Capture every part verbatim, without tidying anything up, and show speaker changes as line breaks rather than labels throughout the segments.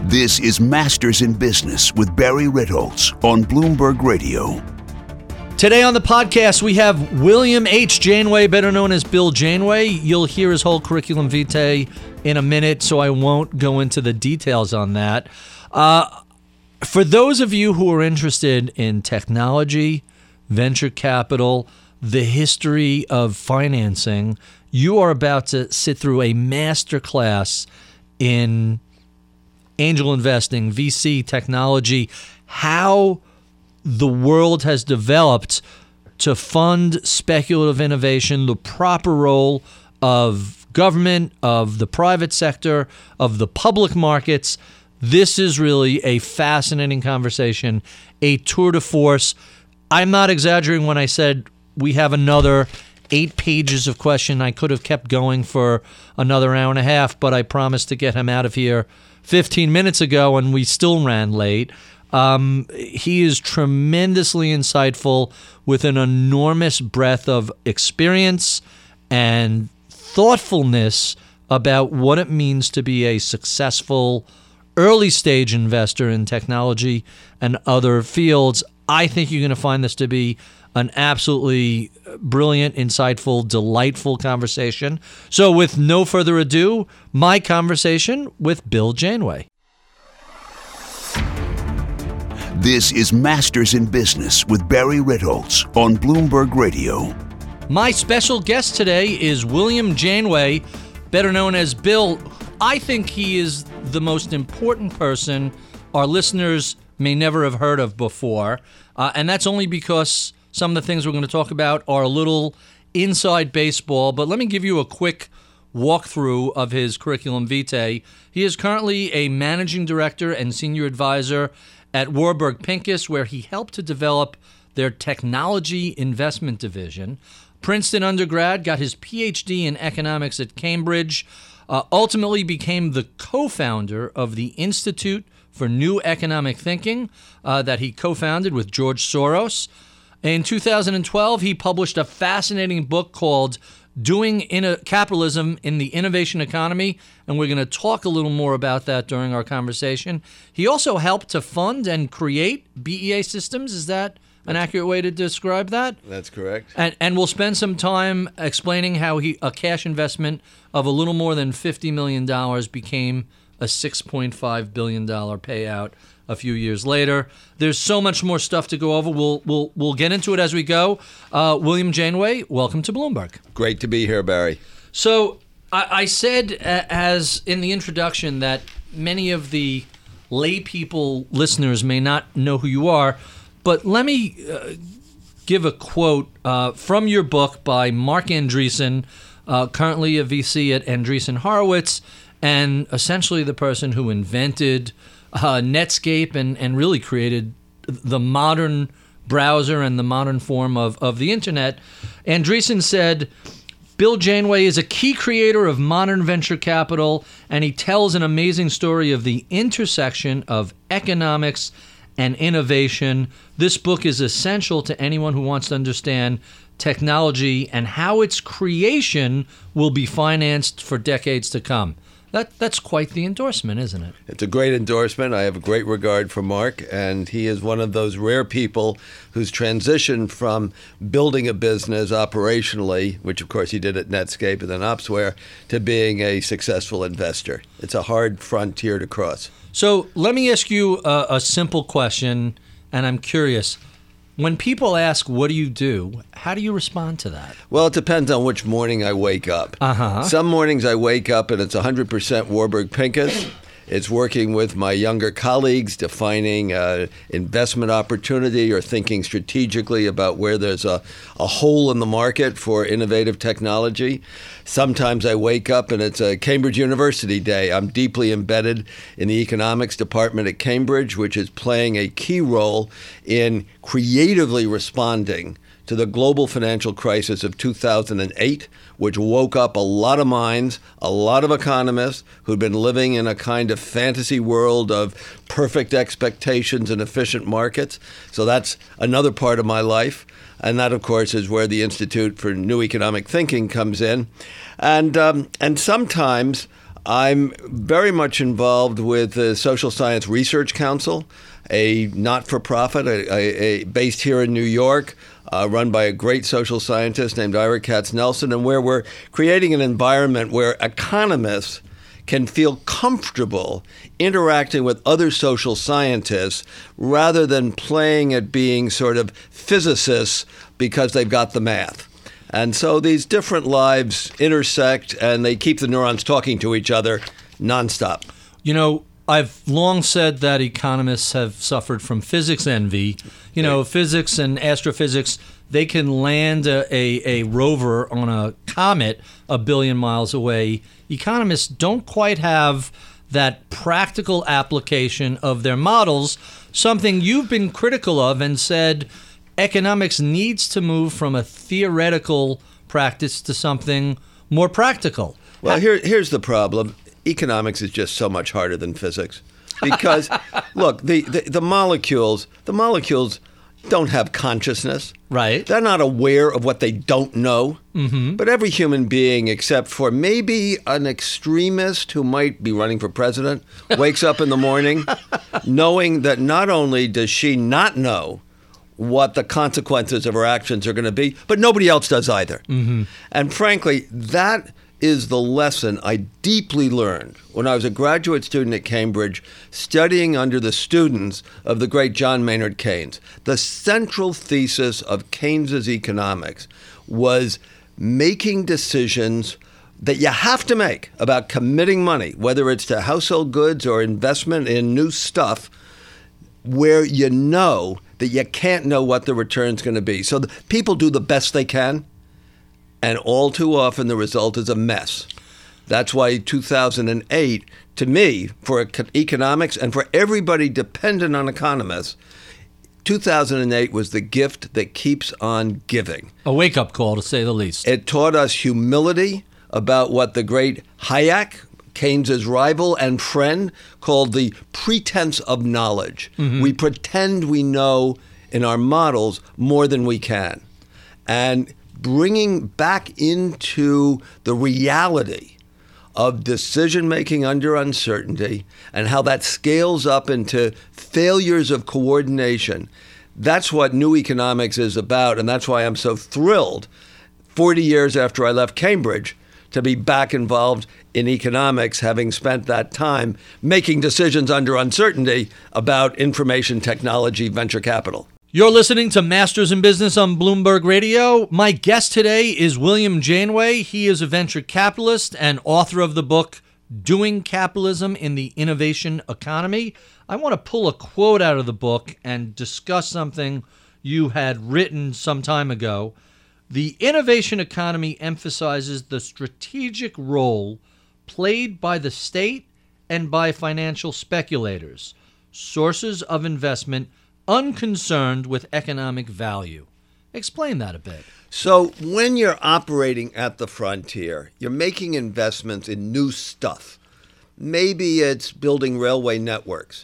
This is Masters in Business with Barry Ritholtz on Bloomberg Radio.
Today on the podcast, we have William H. Janeway, better known as Bill Janeway. You'll hear his whole curriculum vitae in a minute, so I won't go into the details on that. Uh, for those of you who are interested in technology, venture capital, the history of financing, you are about to sit through a masterclass in angel investing, V C, technology, how the world has developed to fund speculative innovation, the proper role of government, of the private sector, of the public markets. This is really a fascinating conversation, a tour de force. I'm not exaggerating when I said we have another eight pages of question. I could have kept going for another hour and a half, but I promised to get him out of here fifteen minutes ago, and we still ran late. Um, he is tremendously insightful with an enormous breadth of experience and thoughtfulness about what it means to be a successful early stage investor in technology and other fields. I think you're going to find this to be an absolutely brilliant, insightful, delightful conversation. So with no further ado, my conversation with Bill Janeway.
This is Masters in Business with Barry Ritholtz on Bloomberg Radio.
My special guest today is William Janeway, better known as Bill. I think he is the most important person our listeners may never have heard of before, uh, and that's only because some of the things we're going to talk about are a little inside baseball. But let me give you a quick walkthrough of his curriculum vitae. He is currently a managing director and senior advisor at Warburg Pincus, where he helped to develop their technology investment division. Princeton undergrad, got his P H D in economics at Cambridge, uh, ultimately became the co-founder of the Institute for New Economic Thinking uh, that he co-founded with George Soros. In two thousand twelve, he published a fascinating book called Doing in Capitalism in the Innovation Economy, and we're going to talk a little more about that during our conversation. He also helped to fund and create B E A Systems. Is that an accurate way to describe that?
That's correct.
And and we'll spend some time explaining how he a cash investment of a little more than fifty million dollars became a six point five billion dollars payout a few years later. There's so much more stuff to go over. We'll we'll we'll get into it as we go. Uh, William Janeway, welcome to Bloomberg.
Great to be here, Barry.
So I, I said uh, as in the introduction that many of the lay people listeners may not know who you are, but let me uh, give a quote uh, from your book by Marc Andreessen, uh, currently a V C at Andreessen Horowitz, and essentially the person who invented Uh, Netscape and, and really created the modern browser and the modern form of, of the internet. Andreessen said, Bill Janeway is a key creator of modern venture capital, and he tells an amazing story of the intersection of economics and innovation. This book is essential to anyone who wants to understand technology and how its creation will be financed for decades to come. That That's quite the endorsement, isn't it?
It's a great endorsement. I have a great regard for Marc, and he is one of those rare people who's transitioned from building a business operationally, which of course he did at Netscape and then Opsware, to being a successful investor. It's a hard frontier to cross.
So let me ask you a, a simple question, and I'm curious. When people ask, what do you do, how do you respond to that?
Well, it depends on which morning I wake up.
Uh-huh.
Some mornings I wake up and it's one hundred percent Warburg Pincus. It's working with my younger colleagues, defining uh, investment opportunity or thinking strategically about where there's a, a hole in the market for innovative technology. Sometimes I wake up and it's a Cambridge University day. I'm deeply embedded in the economics department at Cambridge, which is playing a key role in creatively responding to the global financial crisis of two thousand eight, which woke up a lot of minds, a lot of economists who'd been living in a kind of fantasy world of perfect expectations and efficient markets. So that's another part of my life. And that, of course, is where the Institute for New Economic Thinking comes in. And um, and sometimes I'm very much involved with the Social Science Research Council, a not-for-profit a, a, a based here in New York, uh, run by a great social scientist named Ira Katznelson, and where we're creating an environment where economists can feel comfortable interacting with other social scientists rather than playing at being sort of physicists because they've got the math. And so these different lives intersect, and they keep the neurons talking to each other nonstop.
You know, I've long said that economists have suffered from physics envy. You know, physics and astrophysics, they can land a, a, a rover on a comet a billion miles away. Economists don't quite have that practical application of their models, something you've been critical of and said economics needs to move from a theoretical practice to something more practical.
Well, here, here's the problem. Economics is just so much harder than physics. Because, look, the, the, the molecules, the molecules don't have consciousness.
Right.
They're not aware of what they don't know.
Mm-hmm.
But every human being, except for maybe an extremist who might be running for president, wakes up in the morning knowing that not only does she not know what the consequences of her actions are going to be, but nobody else does either.
Mm-hmm.
And frankly, that is the lesson I deeply learned when I was a graduate student at Cambridge studying under the students of the great John Maynard Keynes. The central thesis of Keynes's economics was making decisions that you have to make about committing money, whether it's to household goods or investment in new stuff, where you know that you can't know what the return's going to be. So the people do the best they can, and all too often the result is a mess. That's why two thousand eight, to me, for economics and for everybody dependent on economists, two thousand eight was the gift that keeps on giving.
A wake-up call, to say the least.
It taught us humility about what the great Hayek, Keynes's rival and friend, called the pretense of knowledge. Mm-hmm. We pretend we know in our models more than we can. And bringing back into the reality of decision-making under uncertainty and how that scales up into failures of coordination, that's what new economics is about. And that's why I'm so thrilled, forty years after I left Cambridge, to be back involved in economics, having spent that time making decisions under uncertainty about information technology venture capital.
You're listening to Masters in Business on Bloomberg Radio. My guest today is William Janeway. He is a venture capitalist and author of the book, Doing Capitalism in the Innovation Economy. I want to pull a quote out of the book and discuss something you had written some time ago. The innovation economy emphasizes the strategic role played by the state and by financial speculators, sources of investment unconcerned with economic value. Explain that a bit.
So when you're operating at the frontier, you're making investments in new stuff. Maybe it's building railway networks.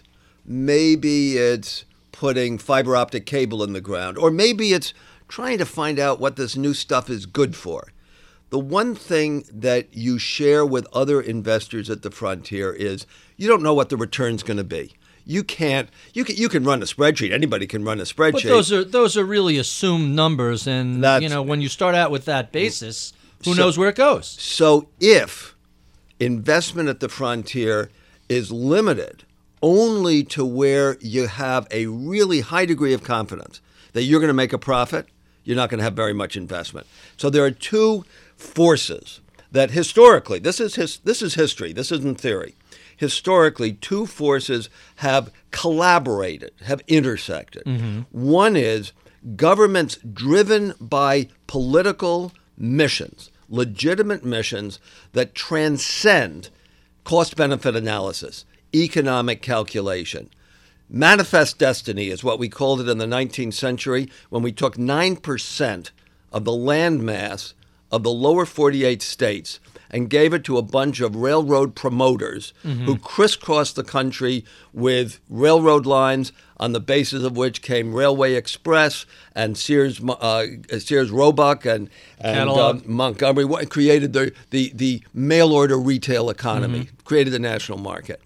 Maybe it's putting fiber optic cable in the ground. Or maybe it's trying to find out what this new stuff is good for. The one thing that you share with other investors at the frontier is you don't know what the return's going to be. You can't. You can. You can run a spreadsheet. Anybody can run a spreadsheet.
But those are those are really assumed numbers, and
That's,
you know when you start out with that basis, who
so,
knows where it goes?
So if investment at the frontier is limited only to where you have a really high degree of confidence that you're going to make a profit, you're not going to have very much investment. So there are two forces that historically, this is his, this is history. This isn't theory. Historically, two forces have collaborated, have intersected. Mm-hmm. One is governments driven by political missions, legitimate missions that transcend cost-benefit analysis, economic calculation. Manifest destiny is what we called it in the nineteenth century when we took nine percent of the land mass of the lower forty-eight states and gave it to a bunch of railroad promoters
Mm-hmm.
who crisscrossed the country with railroad lines, on the basis of which came Railway Express and Sears, uh, Sears Roebuck and, and uh, Montgomery. What created the, the, the mail order retail economy,
Mm-hmm.
created the national market.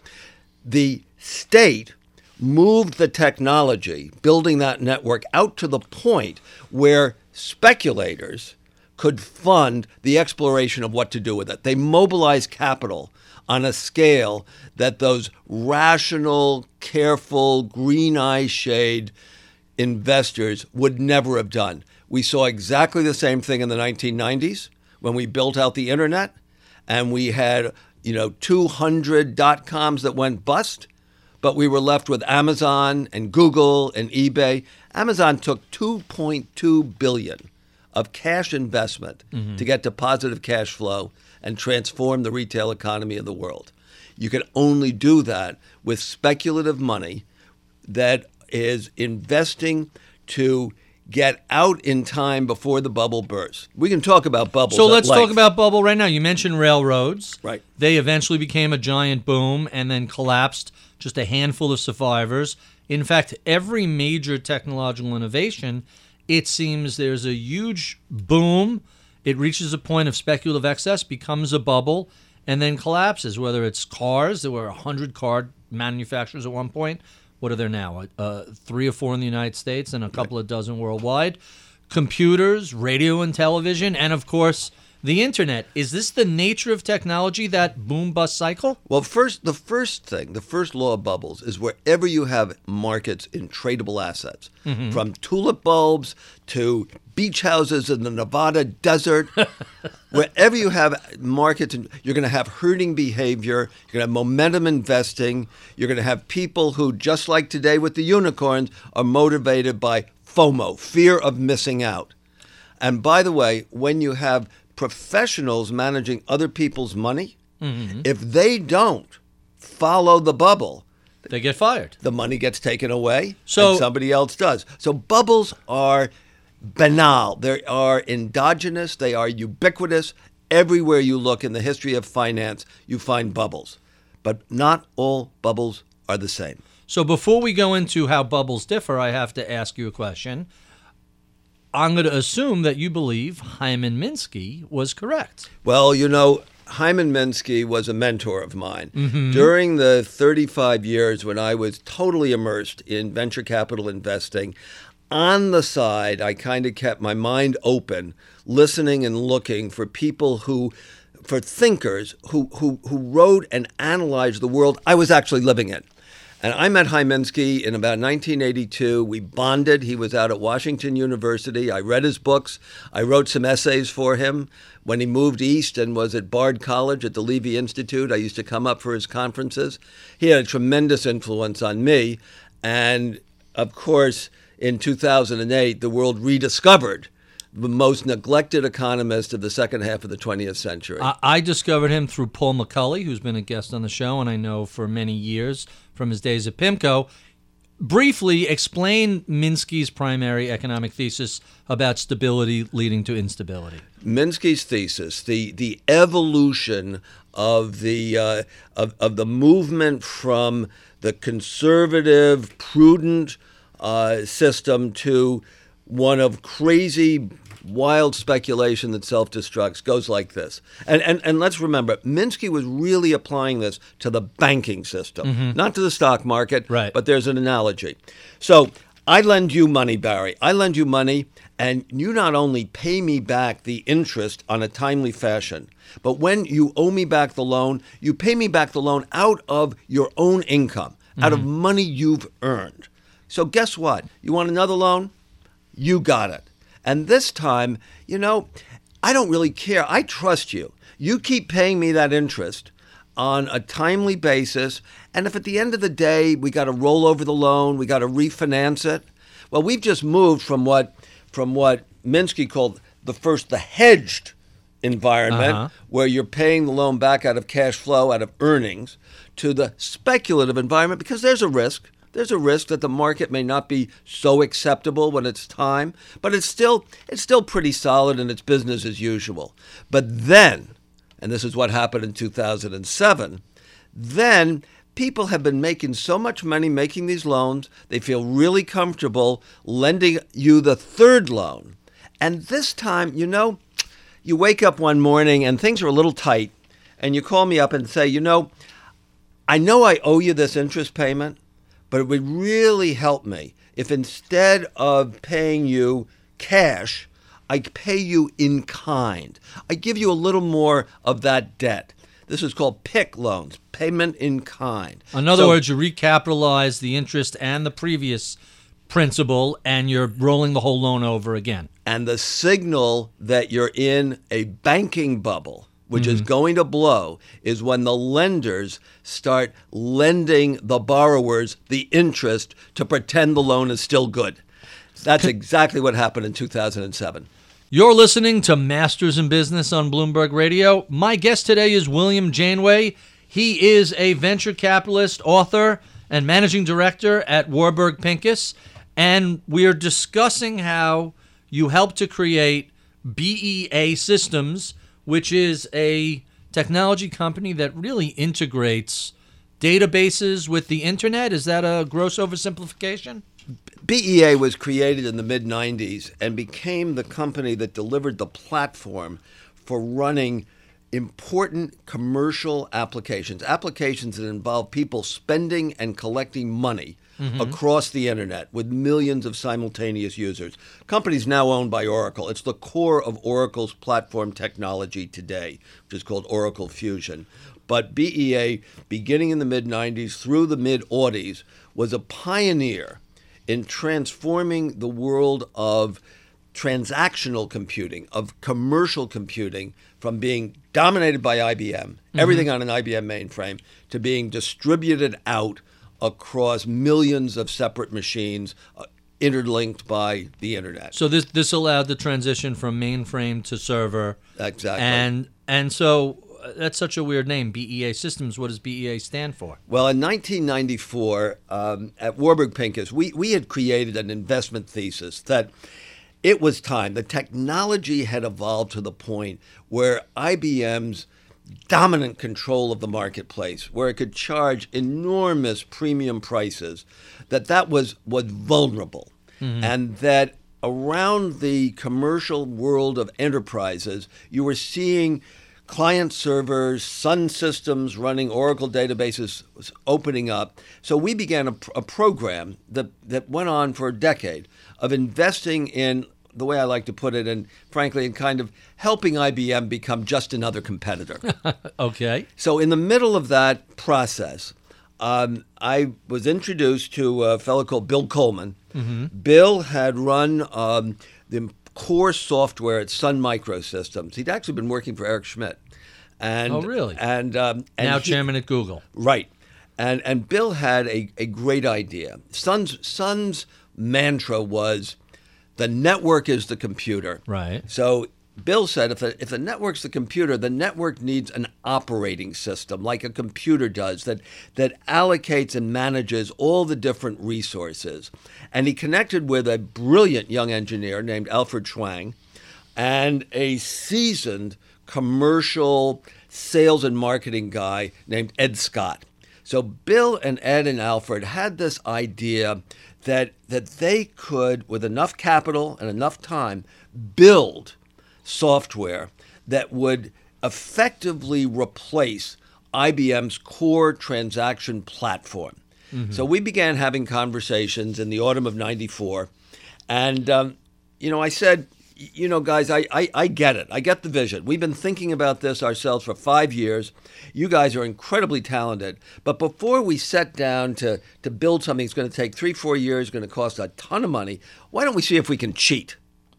The state moved the technology, building that network, out to the point where speculators could fund the exploration of what to do with it. They mobilized capital on a scale that those rational, careful, green eye shade investors would never have done. We saw exactly the same thing in the nineteen nineties when we built out the internet, and we had, you know, two hundred dot-coms that went bust, but we were left with Amazon and Google and eBay. Amazon took two point two billion dollars of cash investment mm-hmm. to get to positive cash flow and transform the retail economy of the world. You can only do that with speculative money that is investing to get out in time before the bubble bursts. We can talk about bubbles.
So let's
at length.
talk about bubble right now. You mentioned railroads.
Right.
They eventually became a giant boom and then collapsed. Just a handful of survivors. In fact, every major technological innovation, it seems there's a huge boom. It reaches a point of speculative excess, becomes a bubble, and then collapses, whether it's cars. There were one hundred car manufacturers at one point. What are there now? Uh, three or four in the United States and a couple of dozen worldwide. Computers, radio and television, and, of course, the internet. Is this the nature of technology, that boom-bust cycle?
Well, first, the first thing, the first law of bubbles is wherever you have markets in tradable assets, mm-hmm. from tulip bulbs to beach houses in the Nevada desert, wherever you have markets, you're going to have herding behavior, you're going to have momentum investing, you're going to have people who, just like today with the unicorns, are motivated by FOMO, fear of missing out. And by the way, when you have professionals managing other people's money, mm-hmm. if they don't follow the bubble,
they get fired.
The money gets taken away,
so,
and somebody else does. So bubbles are banal. They are endogenous. They are ubiquitous. Everywhere you look in the history of finance, you find bubbles. But not all bubbles are the same.
So before we go into how bubbles differ, I have to ask you a question. I'm going to assume that you believe Hyman Minsky was correct.
Well, you know, Hyman Minsky was a mentor of mine.
Mm-hmm.
During the thirty-five years when I was totally immersed in venture capital investing, on the side, I kind of kept my mind open, listening and looking for people who, for thinkers who, who, who wrote and analyzed the world I was actually living in. And I met Hyman Minsky in about nineteen eighty-two. We bonded. He was out at Washington University. I read his books. I wrote some essays for him. When he moved east and was at Bard College at the Levy Institute, I used to come up for his conferences. He had a tremendous influence on me. And, of course, in two thousand eight, the world rediscovered the most neglected economist of the second half of the twentieth century.
I, I discovered him through Paul McCulley, who's been a guest on the show, and I know for many years from his days at PIMCO. Briefly, explain Minsky's primary economic thesis about stability leading to instability.
Minsky's thesis, the the evolution of the uh, of of the movement from the conservative, prudent uh, system to one of crazy, wild speculation that self-destructs, goes like this. And, and and let's remember, Minsky was really applying this to the banking system, mm-hmm. not to the stock market,
right.
But there's an analogy. So I lend you money, Barry. I lend you money, and you not only pay me back the interest on a timely fashion, but when you owe me back the loan, you pay me back the loan out of your own income, mm-hmm. out of money you've earned. So guess what? You want another loan? You got it. And this time, you know, I don't really care. I trust you. You keep paying me that interest on a timely basis. And if at the end of the day, we got to roll over the loan, we got to refinance it. Well, we've just moved from what from what Minsky called the first, the hedged environment, uh-huh. where you're paying the loan back out of cash flow, out of earnings, to the speculative environment, because there's a risk. There's a risk that the market may not be so acceptable when it's time, but it's still it's still pretty solid and it's business as usual. But then, and this is what happened in two thousand seven, then people have been making so much money making these loans, they feel really comfortable lending you the third loan. And this time, you know, you wake up one morning and things are a little tight, and you call me up and say, you know, I know I owe you this interest payment, but it would really help me if instead of paying you cash, I pay you in kind. I give you a little more of that debt. This is called P I C loans, payment in kind.
In other
So-
words, you recapitalize the interest and the previous principal, and you're rolling the whole loan over again.
And the signal that you're in a banking bubble, which is going to blow, is when the lenders start lending the borrowers the interest to pretend the loan is still good. That's exactly what happened in two thousand seven.
You're listening to Masters in Business on Bloomberg Radio. My guest today is William Janeway. He is a venture capitalist, author, and managing director at Warburg Pincus. And we are discussing how you helped to create B E A Systems, which is a technology company that really integrates databases with the internet. Is that a gross oversimplification?
B E A was created in the mid nineties and became the company that delivered the platform for running important commercial applications, applications that involve people spending and collecting money mm-hmm. across the internet with millions of simultaneous users. Company's now owned by Oracle. It's the core of Oracle's platform technology today, which is called Oracle Fusion. But B E A, beginning in the mid nineties through the mid-aughties, was a pioneer in transforming the world of transactional computing, of commercial computing, from being dominated by I B M, mm-hmm. everything on an I B M mainframe, to being distributed out across millions of separate machines uh, interlinked by the internet.
So this this allowed the transition from mainframe to server.
Exactly.
And and so uh, that's such a weird name, B E A Systems. What does B E A stand for?
Well, in nineteen ninety-four, um, at Warburg Pincus, we, we had created an investment thesis that it was time. The technology had evolved to the point where I B M's dominant control of the marketplace, where it could charge enormous premium prices, that that was, was vulnerable. Mm-hmm. And that around the commercial world of enterprises, you were seeing client servers, Sun systems running Oracle databases was opening up. So we began a, a program that, that went on for a decade of investing in, the way I like to put it, and frankly, in kind of helping I B M become just another competitor.
Okay.
So in the middle of that process, um, I was introduced to a fellow called Bill Coleman. Mm-hmm. Bill had run um, the core software at Sun Microsystems. He'd actually been working for Eric Schmidt. And,
oh, really?
And, um, and
now
he,
chairman at Google.
Right. And and Bill had a, a great idea. Sun's, Sun's mantra was, the network is the computer.
Right.
So Bill said, if the, if the network's the computer, the network needs an operating system, like a computer does, that that allocates and manages all the different resources. And he connected with a brilliant young engineer named Alfred Schwang and a seasoned commercial sales and marketing guy named Ed Scott. So Bill and Ed and Alfred had this idea that that they could, with enough capital and enough time, build software that would effectively replace I B M's core transaction platform. Mm-hmm. So we began having conversations in the autumn of ninety-four. And, um, you know, I said, you know, guys, I, I, I get it. I get the vision. We've been thinking about this ourselves for five years. You guys are incredibly talented. But before we set down to, to build something that's going to take three, four years, going to cost a ton of money, why don't we see if we can cheat?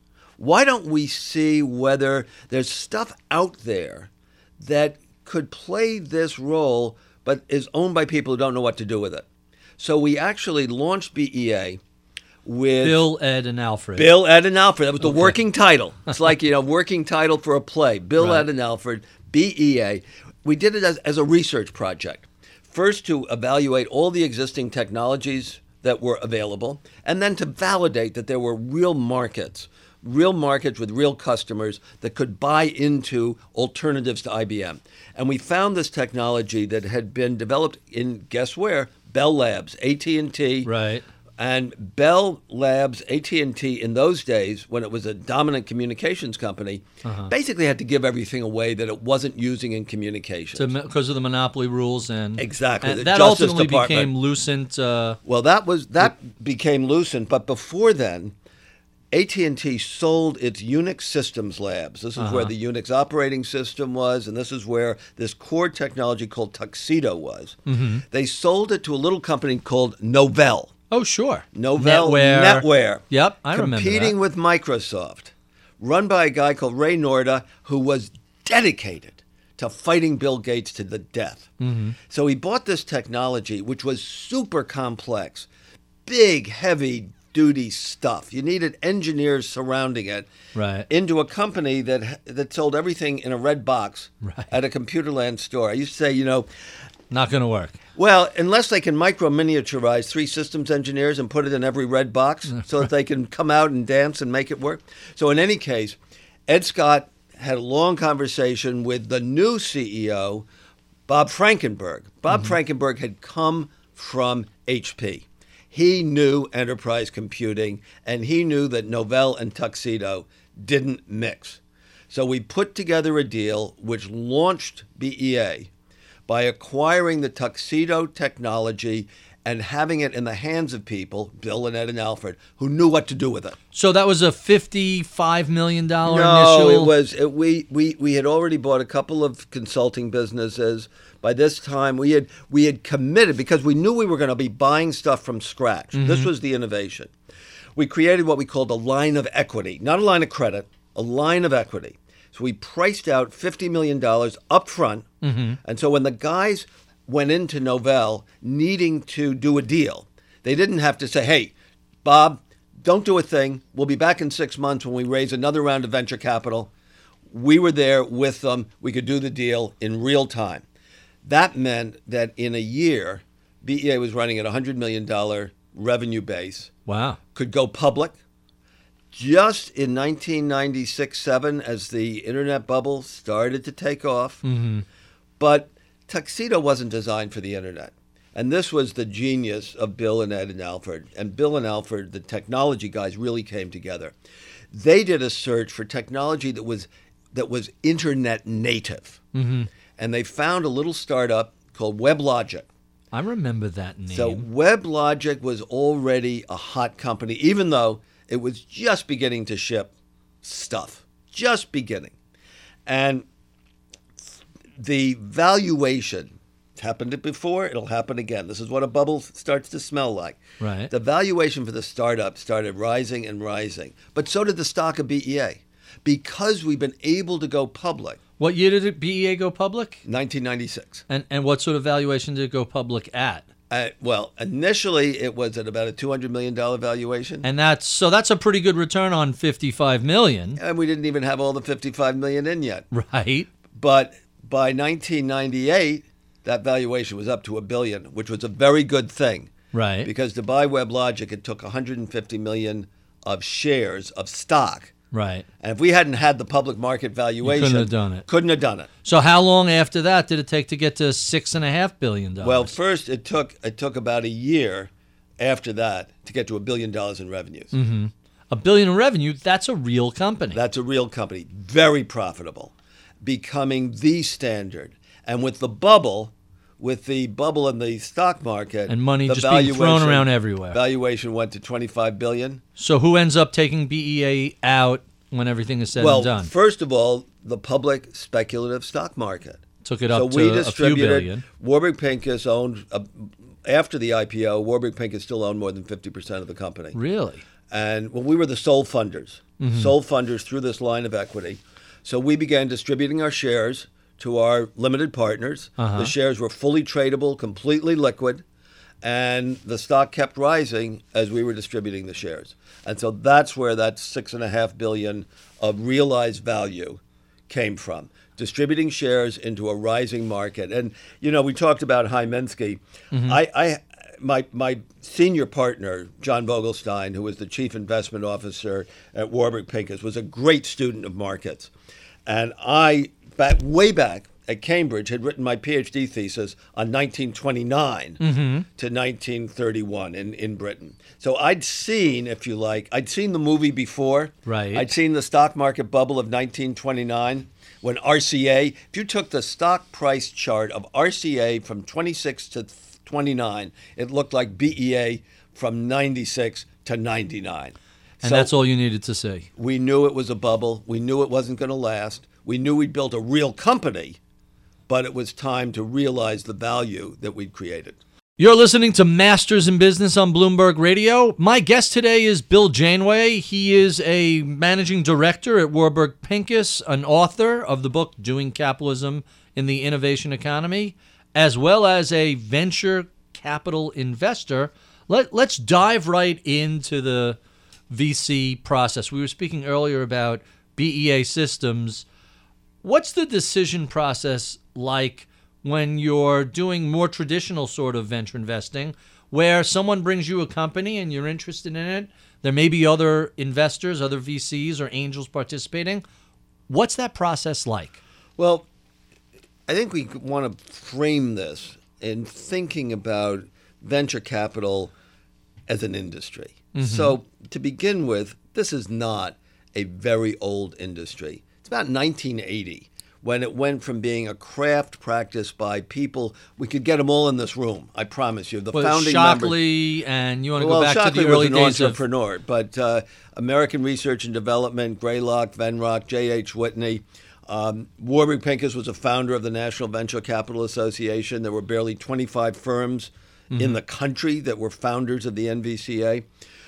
Why don't we see whether there's stuff out there that could play this role but is owned by people who don't know what to do with it? So we actually launched B E A with
Bill, Ed, and Alfred.
Bill, Ed, and Alfred. That was the
Okay.
working title. It's like, you know, working title for a play. Bill,
Right.
Ed, and Alfred, B E A. We did it as, as a research project. First, to evaluate all the existing technologies that were available, and then to validate that there were real markets real markets with real customers that could buy into alternatives to I B M. And we found this technology that had been developed in, guess where? Bell Labs, A T and T.
Right.
And Bell Labs, A T and T, in those days, when it was a dominant communications company, uh-huh. basically had to give everything away that it wasn't using in communications.
So, because of the monopoly rules and
exactly,
and
the
that
Justice
ultimately
Department.
became Lucent. Uh,
well, that was that it, became Lucent, but before then, A T and T sold its Unix Systems Labs. This is uh-huh. where the Unix operating system was, and this is where this core technology called Tuxedo was. Mm-hmm. They sold it to a little company called Novell.
Oh, sure.
Novell
Netware.
Netware.
Yep, I remember that.
Competing with Microsoft, run by a guy called Ray Norda, who was dedicated to fighting Bill Gates to the death. Mm-hmm. So he bought this technology, which was super complex, big, heavy duty stuff. You needed engineers surrounding it.
Right. Into
a company that that sold everything in a red box
right.
at a Computerland store. I used to say, you know,
not going to work.
Well, unless they can micro-miniaturize three systems engineers and put it in every red box so that they can come out and dance and make it work. So in any case, Ed Scott had a long conversation with the new C E O, Bob Frankenberg. Bob mm-hmm. Frankenberg had come from H P. He knew enterprise computing, and he knew that Novell and Tuxedo didn't mix. So we put together a deal which launched B E A by acquiring the Tuxedo technology and having it in the hands of people, Bill and Ed and Alfred, who knew what to do with it.
So that was a fifty-five million dollars
no,
initial?
No, it was. It, we, we, we had already bought a couple of consulting businesses. By this time, we had we had committed, because we knew we were going to be buying stuff from scratch. Mm-hmm. This was the innovation. We created what we called a line of equity, not a line of credit, a line of equity. So we priced out fifty million dollars up front. Mm-hmm. And so when the guys went into Novell needing to do a deal, they didn't have to say, hey, Bob, don't do a thing. We'll be back in six months when we raise another round of venture capital. We were there with them. We could do the deal in real time. That meant that in a year, B E A was running at a one hundred million dollars revenue base.
Wow.
Could go public. Just in nineteen ninety-six seven, as the internet bubble started to take off. Mm-hmm. But Tuxedo wasn't designed for the internet. And this was the genius of Bill and Ed and Alfred. And Bill and Alfred, the technology guys, really came together. They did a search for technology that was that was internet native. Mm-hmm. And they found a little startup called WebLogic.
I remember that name.
So WebLogic was already a hot company, even though it was just beginning to ship stuff, just beginning. And the valuation, it's happened it before, it'll happen again. This is what a bubble starts to smell like.
Right.
The valuation for the startup started rising and rising, but so did the stock of B E A. Because we've been able to go public.
What year did B E A go public?
nineteen ninety-six.
And and what sort of valuation did it go public at?
Uh, well, initially it was at about a two hundred million dollars valuation.
And that's so that's a pretty good return on fifty-five million dollars.
And we didn't even have all the fifty-five million dollars in yet.
Right.
But by nineteen ninety-eight, that valuation was up to a billion, which was a very good thing.
Right.
Because to buy WebLogic, it took one hundred fifty million dollars of shares of stock.
Right.
And if we hadn't had the public market valuation,
you couldn't have done it.
Couldn't have done it.
So how long after that did it take to get to six and a half billion dollars?
Well, first it took it took about a year after that to get to a billion dollars in revenues.
Mm-hmm. A billion in revenue, that's a real company.
That's a real company. Very profitable. Becoming the standard. And with the bubble, with the bubble in the stock market,
and money
the
just being thrown around everywhere.
Valuation went to twenty-five billion dollars.
So who ends up taking B E A out when everything is said
well,
and done?
Well, first of all, the public speculative stock market.
Took it up
so
to
we
a few billion.
Warburg Pincus owned, uh, after the I P O, Warburg Pincus still owned more than fifty percent of the company.
Really?
And well, we were the sole funders, mm-hmm. sole funders through this line of equity. So we began distributing our shares to our limited partners. Uh-huh. The shares were fully tradable, completely liquid, and the stock kept rising as we were distributing the shares. And so that's where that six and a half billion of realized value came from, distributing shares into a rising market. And, you know, we talked about Hymensky. Mm-hmm. I, I my my senior partner, John Vogelstein, who was the chief investment officer at Warburg Pincus, was a great student of markets. And I, back, way back at Cambridge, had written my PhD thesis on nineteen twenty-nine mm-hmm. to nineteen thirty-one in, in Britain. So I'd seen, if you like, I'd seen the movie before.
Right.
I'd seen the stock market bubble of nineteen twenty-nine. When R C A, if you took the stock price chart of R C A from twenty-six to twenty-nine, it looked like B E A from ninety-six to ninety-nine.
And
so
that's all you needed to see.
We knew it was a bubble. We knew it wasn't going to last. We knew we'd built a real company, but it was time to realize the value that we'd created.
You're listening to Masters in Business on Bloomberg Radio. My guest today is Bill Janeway. He is a managing director at Warburg Pincus, an author of the book Doing Capitalism in the Innovation Economy, as well as a venture capital investor. Let, let's dive right into the V C process. We were speaking earlier about B E A systems. What's the decision process like when you're doing more traditional sort of venture investing, where someone brings you a company and you're interested in it? There may be other investors, other V Cs or angels participating. What's that process like?
Well, I think we want to frame this in thinking about venture capital as an industry. Mm-hmm. So to begin with, this is not a very old industry. It's about nineteen eighty when it went from being a craft practice by people. We could get them all in this room, I promise you. The
well,
founding
Shockley,
members,
and you want to
well,
go back
Shockley
to the early
was an
days of
entrepreneur, but uh, American Research and Development, Greylock, Venrock, J H. Whitney. Um, Warburg Pincus was a founder of the National Venture Capital Association. There were barely twenty-five firms mm-hmm. in the country that were founders of the N V C A.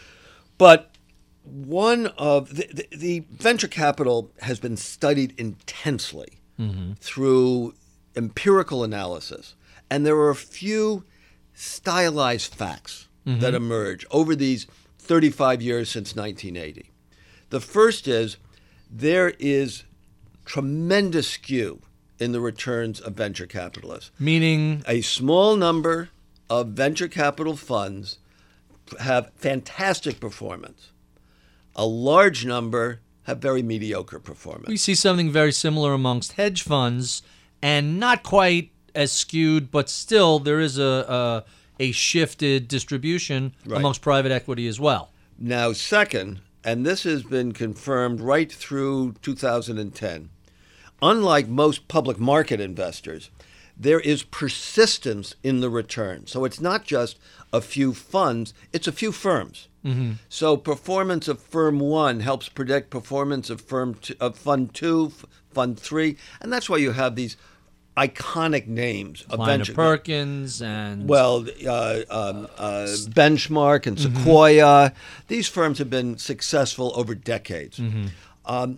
But one of the, the, the venture capital has been studied intensely mm-hmm. through empirical analysis. And there are a few stylized facts mm-hmm. that emerge over these thirty-five years since nineteen eighty. The first is there is tremendous skew in the returns of venture capitalists.
Meaning?
A small number of venture capital funds have fantastic performance. A large number have very mediocre performance.
We see something very similar amongst hedge funds, and not quite as skewed, but still there is a a, a shifted distribution right. amongst private equity as well.
Now, second, and this has been confirmed right through two thousand ten, unlike most public market investors, there is persistence in the return. So it's not just a few funds, it's a few firms. Mm-hmm. So performance of firm one helps predict performance of firm two, of fund two, fund three, and that's why you have these iconic names of
Kleiner
venture
Perkins and
well, uh, um, uh, Benchmark and Sequoia. Mm-hmm. These firms have been successful over decades. Mm-hmm. Um,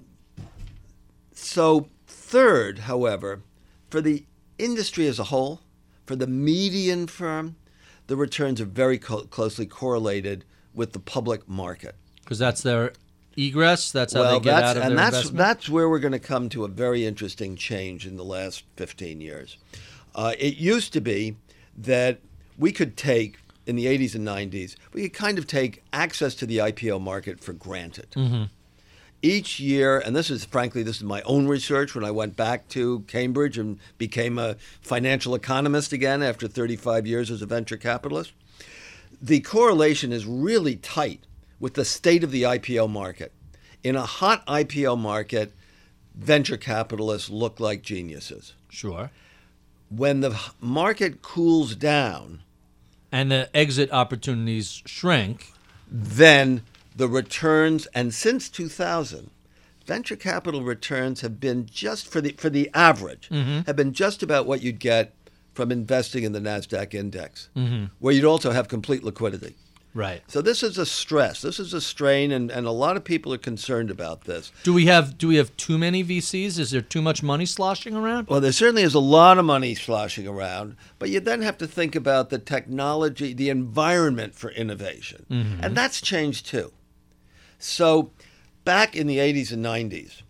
so third, however, for the industry as a whole, for the median firm, the returns are very co- closely correlated with the public market.
Because that's their egress? That's how
well,
they get
that's,
out of
and
their
that's,
investment?
that's where we're going to come to a very interesting change in the last fifteen years. Uh, it used to be that we could take, in the eighties and nineties, we could kind of take access to the I P O market for granted. Mm-hmm. Each year, and this is, frankly, this is my own research when I went back to Cambridge and became a financial economist again after thirty-five years as a venture capitalist. The correlation is really tight with the state of the I P O market. In a hot I P O market, venture capitalists look like geniuses.
Sure.
When the market cools down
and the exit opportunities shrink,
then the returns, and since two thousand, venture capital returns have been just for the for the average, mm-hmm. have been just about what you'd get from investing in the NASDAQ index, mm-hmm. where you'd also have complete liquidity.
Right.
So this is a stress. This is a strain, and, and a lot of people are concerned about this.
Do we have do we have too many V Cs? Is there too much money sloshing around?
Well, there certainly is a lot of money sloshing around, but you then have to think about the technology, the environment for innovation, mm-hmm. and that's changed too. So back in the eighties and nineties,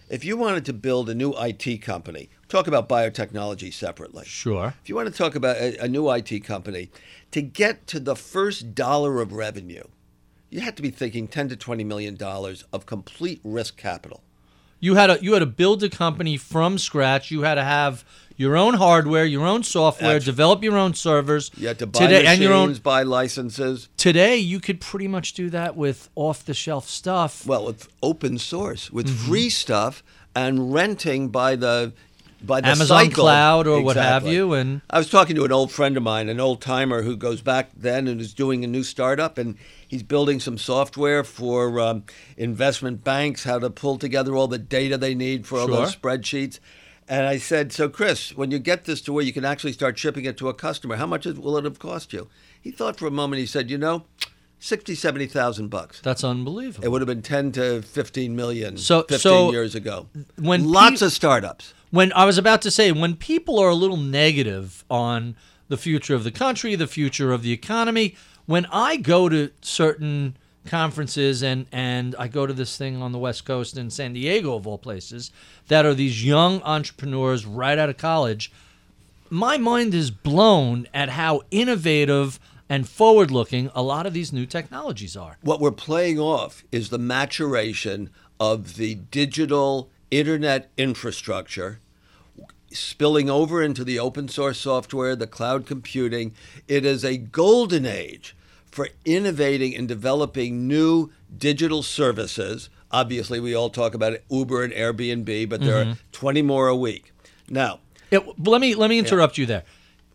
if you wanted to build a new I T company, talk about biotechnology separately.
Sure.
If you want to talk about a, a new I T company, to get to the first dollar of revenue, you had to be thinking ten to twenty million dollars of complete risk capital.
You had to you had to build a company from scratch. You had to have your own hardware, your own software,
Absolutely.
develop your own servers.
You had to buy
Today,
machines,
and your own,
buy licenses.
Today, you could pretty much do that with off-the-shelf stuff.
Well, with open source, with mm-hmm. free stuff, and renting by the by the
Amazon
cycle.
Cloud or what have
Exactly.
you. And
I was talking to an old friend of mine, an old timer who goes back then and is doing a new startup, and he's building some software for um, investment banks, how to pull together all the data they need for all
Sure.
those spreadsheets. And I said, so Chris, when you get this to where you can actually start shipping it to a customer, how much will it have cost you? He thought for a moment. He said, you know, sixty, seventy thousand bucks.
that's unbelievable.
It would have been ten to fifteen million
So-
fifteen
so
years ago.
when
Lots
pe-
of startups.
When I was about to say, when people are a little negative on the future of the country, the future of the economy, when I go to certain conferences and, and I go to this thing on the West Coast in San Diego, of all places, that are these young entrepreneurs right out of college, my mind is blown at how innovative and forward-looking a lot of these new technologies are.
What we're playing off is the maturation of the digital internet infrastructure spilling over into the open source software, the cloud computing. It is a golden age for innovating and developing new digital services. Obviously, we all talk about Uber and Airbnb, but there mm-hmm. are twenty more a week. Now,
it, let me let me interrupt yeah. you there.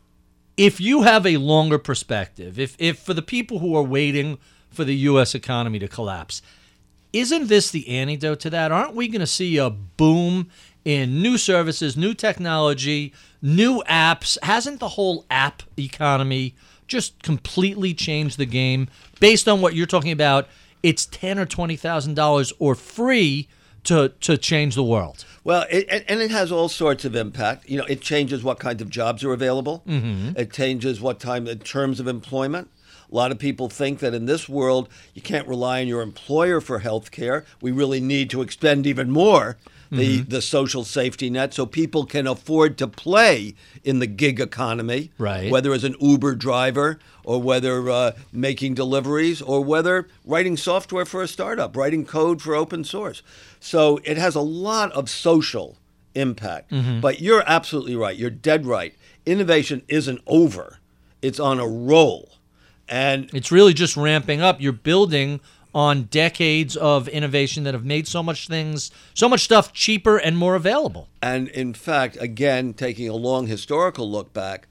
If you have a longer perspective, if if for the people who are waiting for the U S economy to collapse, isn't this the antidote to that? Aren't we going to see a boom in new services, new technology, new apps? Hasn't the whole app economy just completely changed the game based on what you're talking about? It's ten or twenty thousand dollars or free to to change the world.
Well, it, and it has all sorts of impact. You know, it changes what kinds of jobs are available. Mm-hmm. It changes what time in terms of employment. A lot of people think that in this world, you can't rely on your employer for health care. We really need to expend even more the, mm-hmm. the social safety net so people can afford to play in the gig economy,
right.
whether as an Uber driver or whether uh, making deliveries or whether writing software for a startup, writing code for open source. So it has a lot of social impact. Mm-hmm. But you're absolutely right. You're dead right. Innovation isn't over. It's on a roll. And
it's really just ramping up. You're building on decades of innovation that have made so much things, so much stuff cheaper and more available.
And in fact, again, taking a long historical look back,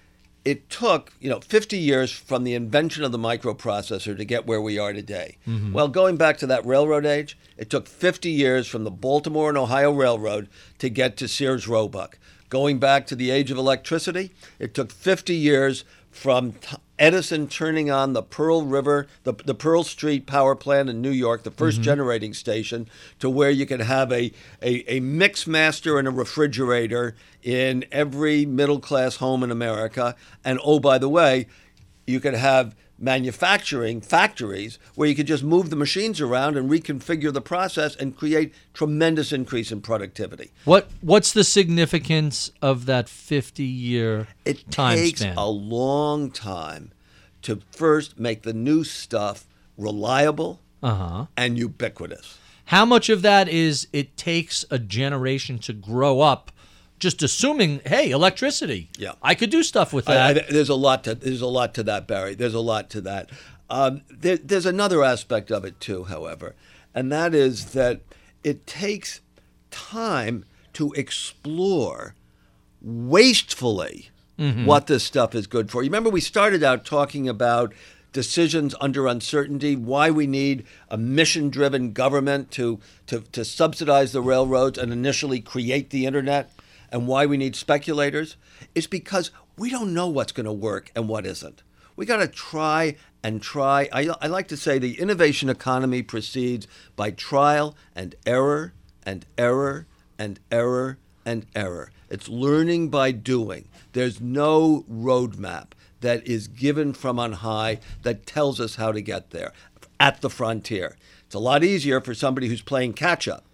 it took, you know, fifty years from the invention of the microprocessor to get where we are today. Mm-hmm. Well, going back to that railroad age, it took fifty years from the Baltimore and Ohio Railroad to get to Sears Roebuck. Going back to the age of electricity, it took fifty years from t- Edison turning on the Pearl River, the, the Pearl Street power plant in New York, the first mm-hmm. generating station, to where you could have a, a, a mix master and a refrigerator in every middle-class home in America. And oh, by the way, you could have manufacturing factories where you could just move the machines around and reconfigure the process and create tremendous increase in productivity.
What What's the significance of that fifty-year
it
time
takes
span?
a long time to first make the new stuff reliable
uh-huh.
and ubiquitous.
How much of that is it takes a generation to grow up just assuming, hey, electricity.
Yeah.
I could do stuff with that.
I, I, there's a lot to there's a lot to that, Barry. There's a lot to that. Um, there, there's another aspect of it too, however, and that is that it takes time to explore wastefully mm-hmm. what this stuff is good for. You remember we started out talking about decisions under uncertainty, why we need a mission-driven government to, to, to subsidize the railroads and initially create the internet, and why we need speculators. It's because we don't know what's going to work and what isn't. We got to try and try. I, I like to say the innovation economy proceeds by trial and error and error and error and error. It's learning by doing. There's no roadmap that is given from on high that tells us how to get there at the frontier. It's a lot easier for somebody who's playing catch-up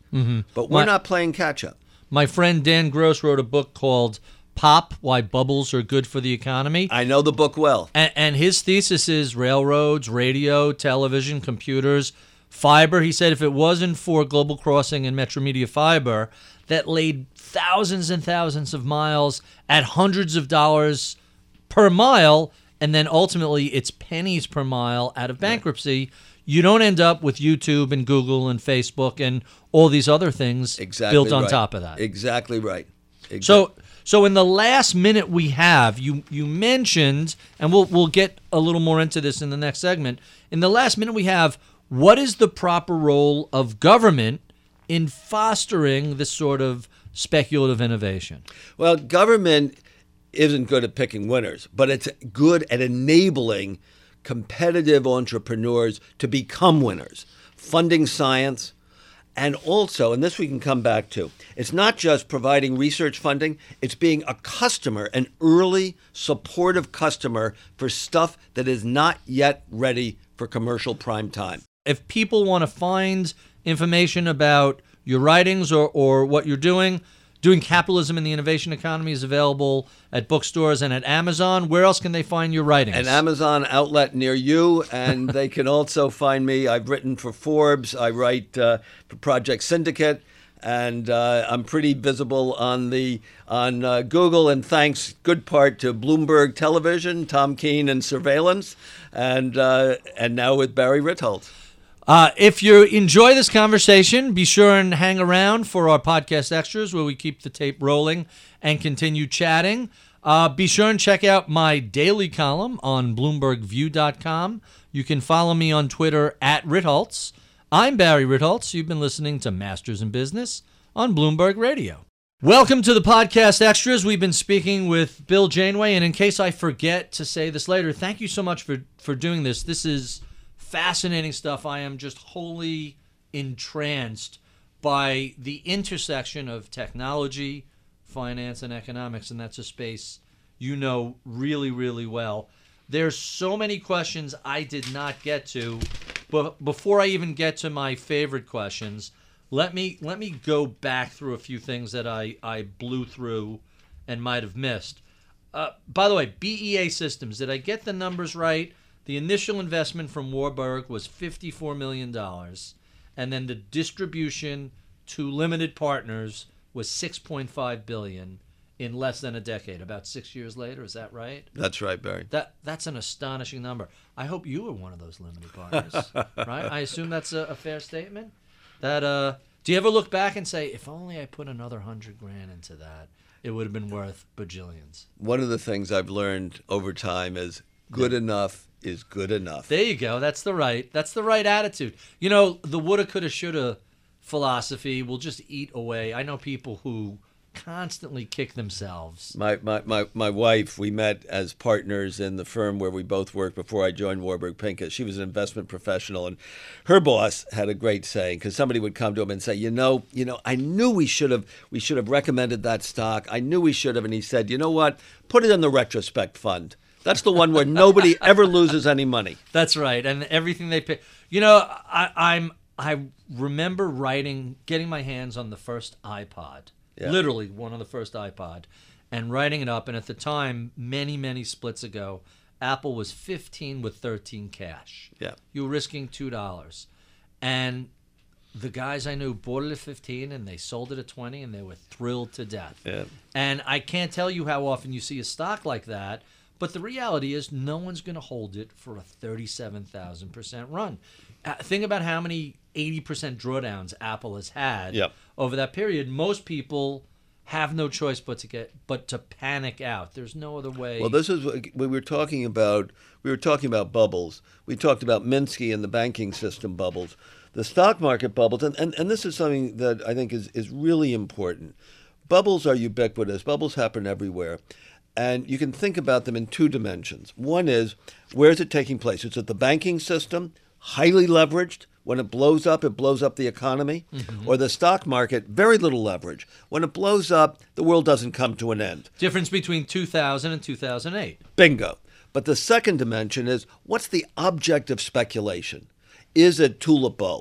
Mm-hmm. But we're
My-
not playing catch up.
My friend Dan Gross wrote a book called Pop, Why Bubbles Are Good for the Economy.
I know the book well.
And, and his thesis is railroads, radio, television, computers, fiber. He said if it wasn't for Global Crossing and Metromedia Fiber that laid thousands and thousands of miles at hundreds of dollars per mile, and then ultimately it's pennies per mile out of bankruptcy, you don't end up with YouTube and Google and Facebook and all these other things
Exactly
built on
right.
top of that.
Exactly right. Exactly.
So, so in the last minute we have, you you mentioned, and we'll we'll get a little more into this in the next segment. In the last minute we have, what is the proper role of government in fostering this sort of speculative innovation?
Well, government isn't good at picking winners, but it's good at enabling competitive entrepreneurs to become winners, funding science, and also, and this we can come back to, it's not just providing research funding, it's being a customer, an early supportive customer for stuff that is not yet ready for commercial prime time.
If people want to find information about your writings or, or what you're doing, Doing Capitalism in the Innovation Economy is available at bookstores and at Amazon. Where else can they find your writings?
An Amazon outlet near you, and they can also find me. I've written for Forbes. I write uh, for Project Syndicate, and uh, I'm pretty visible on the on uh, Google. And thanks, good part to Bloomberg Television, Tom Keene, and Surveillance, and uh, and now with Barry Ritholtz.
Uh, if you enjoy this conversation, be sure and hang around for our podcast extras where we keep the tape rolling and continue chatting. Uh, be sure and check out my daily column on Bloomberg View dot com. You can follow me on Twitter at Ritholtz. I'm Barry Ritholtz. You've been listening to Masters in Business on Bloomberg Radio. Welcome to the podcast extras. We've been speaking with Bill Janeway, and in case I forget to say this later, thank you so much for, for doing this. This is fascinating stuff. I am just wholly entranced by the intersection of technology, finance, and economics, and that's a space you know really, really well. There's so many questions I did not get to, but before I even get to my favorite questions, let me let me go back through a few things that I, I blew through and might have missed. Uh, by the way, B E A Systems, did I get the numbers right? The initial investment from Warburg was fifty-four million dollars, and then the distribution to limited partners was six point five billion dollars in less than a decade, about six years later. Is that right?
That's right, Barry.
That That's an astonishing number. I hope you were one of those limited partners, right? I assume that's a, a fair statement. That uh, do you ever look back and say, if only I put another hundred grand into that, it would have been worth bajillions?
One of the things I've learned over time is good yeah. enough is good enough.
There you go. That's the right. That's the right attitude. You know, the woulda, coulda, shoulda philosophy will just eat away. I know people who constantly kick themselves.
My, my, my, my wife, we met as partners in the firm where we both worked before I joined Warburg Pincus. She was an investment professional, and her boss had a great saying, because somebody would come to him and say, you know, you know, I knew we should have we should have recommended that stock. I knew we should have. And he said, you know what? Put it in the retrospect fund. That's the one where nobody ever loses any money.
That's right, and everything they pay. You know, I, I'm I remember writing, getting my hands on the first iPod, yeah. literally one of the first iPod, and writing it up. And at the time, many many splits ago, Apple was fifteen with thirteen cash.
Yeah,
you were risking two dollars, and the guys I knew bought it at fifteen, and they sold it at twenty, and they were thrilled to death.
Yeah.
And I can't tell you how often you see a stock like that. But the reality is no one's going to hold it for a thirty-seven thousand percent run. Uh, think about how many eighty percent drawdowns Apple has had
yep.
over that period. Most people have no choice but to get but to panic out. There's no other way.
Well, this is what we were talking about. We were talking about bubbles. We talked about Minsky and the banking system bubbles, the stock market bubbles, and, and, and this is something that I think is, is really important. Bubbles are ubiquitous. Bubbles happen everywhere. And you can think about them in two dimensions. One is, where is it taking place? It's at the banking system, highly leveraged. When it blows up, it blows up the economy. Mm-hmm. Or the stock market, very little leverage. When it blows up, the world doesn't come to an end.
Difference between two thousand and two thousand eight.
Bingo. But the second dimension is, what's the object of speculation? Is it tulip bulbs?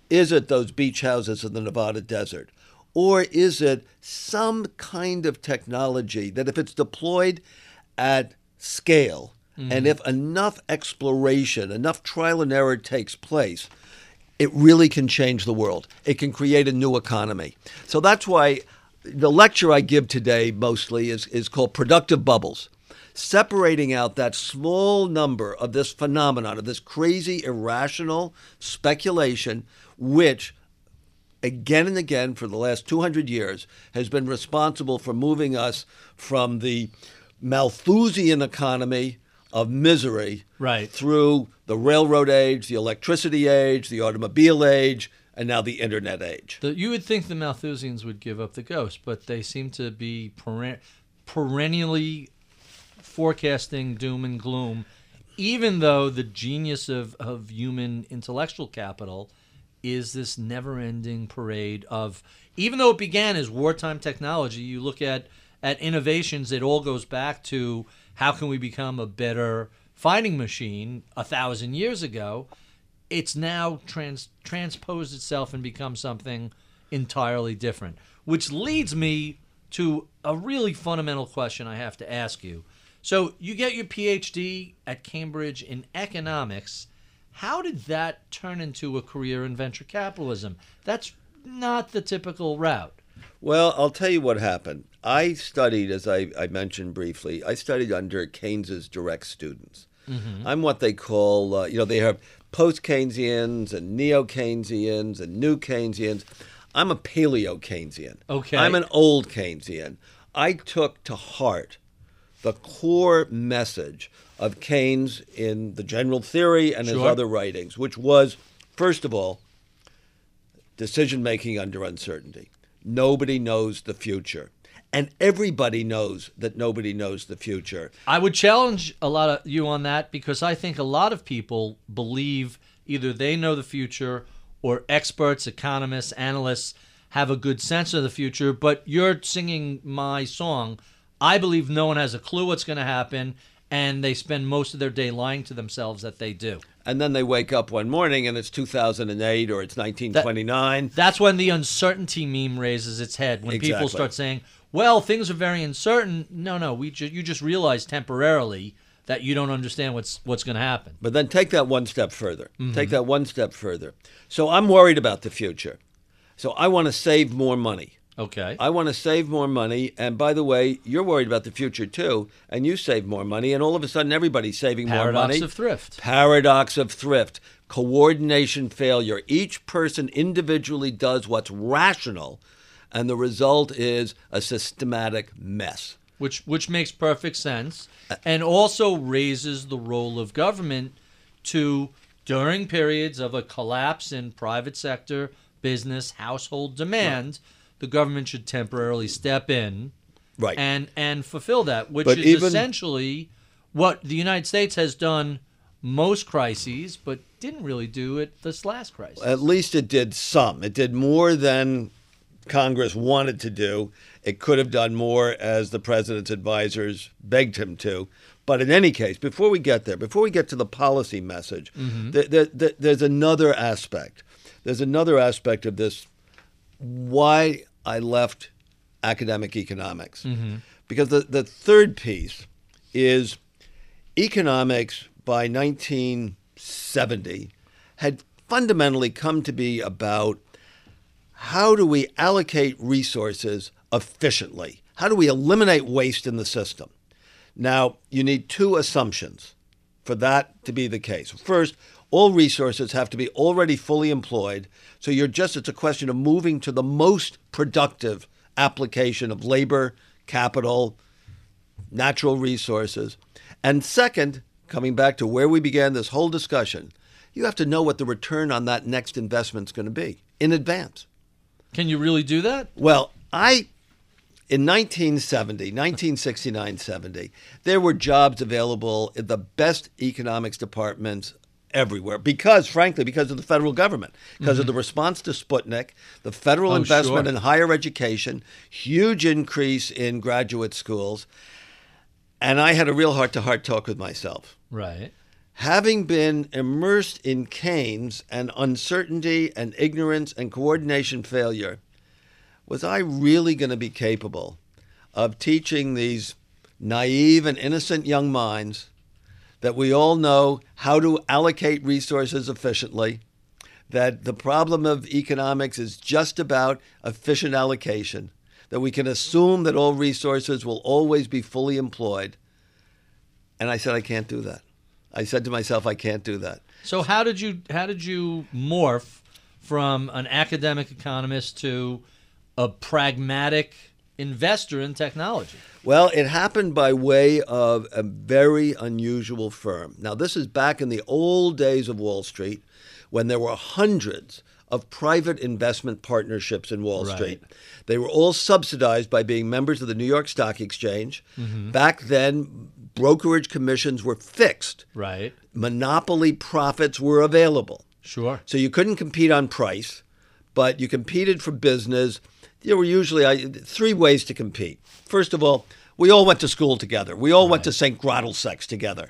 Is it those beach houses in the Nevada desert? Or is it some kind of technology that if it's deployed at scale, mm-hmm. and if enough exploration, enough trial and error takes place, it really can change the world. It can create a new economy. So that's why the lecture I give today mostly is, is called Productive Bubbles, separating out that small number of this phenomenon, of this crazy, irrational speculation, which again and again for the last two hundred years has been responsible for moving us from the Malthusian economy of misery
right.
through the railroad age, the electricity age, the automobile age, and now the internet age.
The, you would think the Malthusians would give up the ghost, but they seem to be peren- perennially forecasting doom and gloom, even though the genius of, of human intellectual capital is this never-ending parade of, even though it began as wartime technology, you look at, at innovations, it all goes back to how can we become a better fighting machine a thousand years ago. It's now trans, transposed itself and become something entirely different, which leads me to a really fundamental question I have to ask you. So you get your P H D at Cambridge in economics. How did that turn into a career in venture capitalism? That's not the typical route.
Well, I'll tell you what happened. I studied, as I, I mentioned briefly, I studied under Keynes's direct students. Mm-hmm. I'm what they call, uh, you know, they have post-Keynesians and neo-Keynesians and new Keynesians. I'm a paleo-Keynesian.
Okay.
I'm an old Keynesian. I took to heart the core message of Keynes in the General Theory and his
Sure.
other writings, which was, first of all, decision-making under uncertainty. Nobody knows the future. And everybody knows that nobody knows the future.
I would challenge a lot of you on that because I think a lot of people believe either they know the future or experts, economists, analysts have a good sense of the future, but you're singing my song. I believe no one has a clue what's going to happen, and they spend most of their day lying to themselves that they do.
And then they wake up one morning and it's two thousand eight or it's nineteen twenty-nine.
That, that's when the uncertainty meme raises its head, when
Exactly.
people start saying, well, things are very uncertain. No, no, we ju- you just realize temporarily that you don't understand what's what's going to happen.
But then take that one step further. Mm-hmm. Take that one step further. So I'm worried about the future. So I want to save more money.
Okay.
I want to save more money. And by the way, you're worried about the future too, and you save more money, and all of a sudden everybody's saving
Paradox
more money.
of thrift.
Paradox of thrift. Coordination failure. Each person individually does what's rational, and the result is a systematic mess.
Which which makes perfect sense, and also raises the role of government to, during periods of a collapse in private sector, business, household demand, right. the government should temporarily step in
right.
and, and fulfill that, which
but
is
even,
essentially what the United States has done most crises, but didn't really do it this last crisis.
At least it did some. It did more than Congress wanted to do. It could have done more, as the president's advisors begged him to. But in any case, before we get there, before we get to the policy message, mm-hmm. th- th- th- there's another aspect. There's another aspect of this, why I left academic economics. Mm-hmm. Because the, the third piece is economics by nineteen seventy had fundamentally come to be about how do we allocate resources efficiently? How do we eliminate waste in the system? Now, you need two assumptions for that to be the case. First, all resources have to be already fully employed, so you're just, it's a question of moving to the most productive application of labor, capital, natural resources. And second, coming back to where we began this whole discussion, you have to know what the return on that next investment is going to be in advance.
Can you really do that?
Well, I, in nineteen seventy, nineteen sixty-nine seventy, there were jobs available in the best economics departments everywhere because, frankly, because of the federal government, because mm-hmm. of the response to Sputnik, the federal
oh,
investment
sure.
in higher education, huge increase in graduate schools. And I had a real heart-to-heart talk with myself.
Right.
having been immersed in Keynes and uncertainty and ignorance and coordination failure, was I really going to be capable of teaching these naive and innocent young minds that we all know how to allocate resources efficiently, that the problem of economics is just about efficient allocation, that we can assume that all resources will always be fully employed? And I said, I can't do that. I said to myself, I can't do that.
So how did you how did you morph from an academic economist to a pragmatic investor in technology?
Well, it happened by way of a very unusual firm. Now, this is back in the old days of Wall Street, when there were hundreds of private investment partnerships in Wall
Right.
Street. They were all subsidized by being members of the New York Stock Exchange.
Mm-hmm.
Back then, brokerage commissions were fixed.
Right.
Monopoly profits were available.
Sure.
So you couldn't compete on price, but you competed for business. There were usually uh, three ways to compete. First of all, we all went to school together. We all went to Saint Grottlesex together.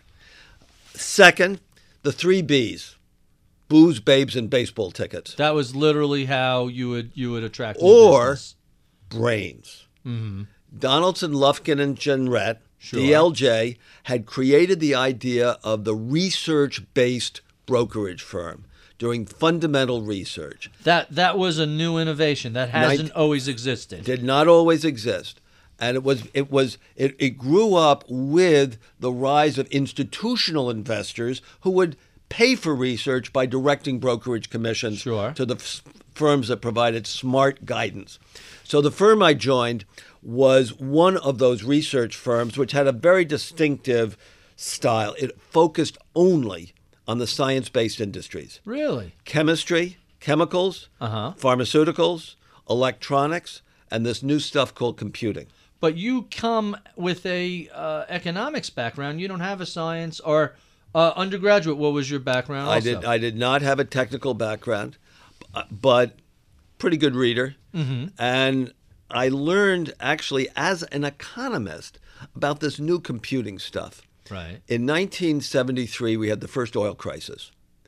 Second, the three B's: booze, babes, and baseball tickets.
That was literally how you would you would attract new
Or
business.
brains.
Mm-hmm.
Donaldson, Lufkin, and Jenrette,
Sure.
D L J, had created the idea of the research-based brokerage firm, doing fundamental research.
That that was a new innovation that hasn't
Nin-
always existed.
Did not always exist. And it was it was it, it grew up with the rise of institutional investors who would pay for research by directing brokerage commissions
Sure.
to the f- firms that provided smart guidance. So the firm I joined was one of those research firms which had a very distinctive style. It focused only on the science-based industries:
Really?
chemistry, chemicals,
Uh-huh.
pharmaceuticals, electronics, and this new stuff called computing.
But you come with a uh, economics background. You don't have a science or uh, undergraduate. What was your background?
I
Also?
did I did not have a technical background, uh, but pretty good reader.
Mm-hmm.
And I learned actually as an economist about this new computing stuff.
Right.
In nineteen seventy-three, we had the first oil crisis.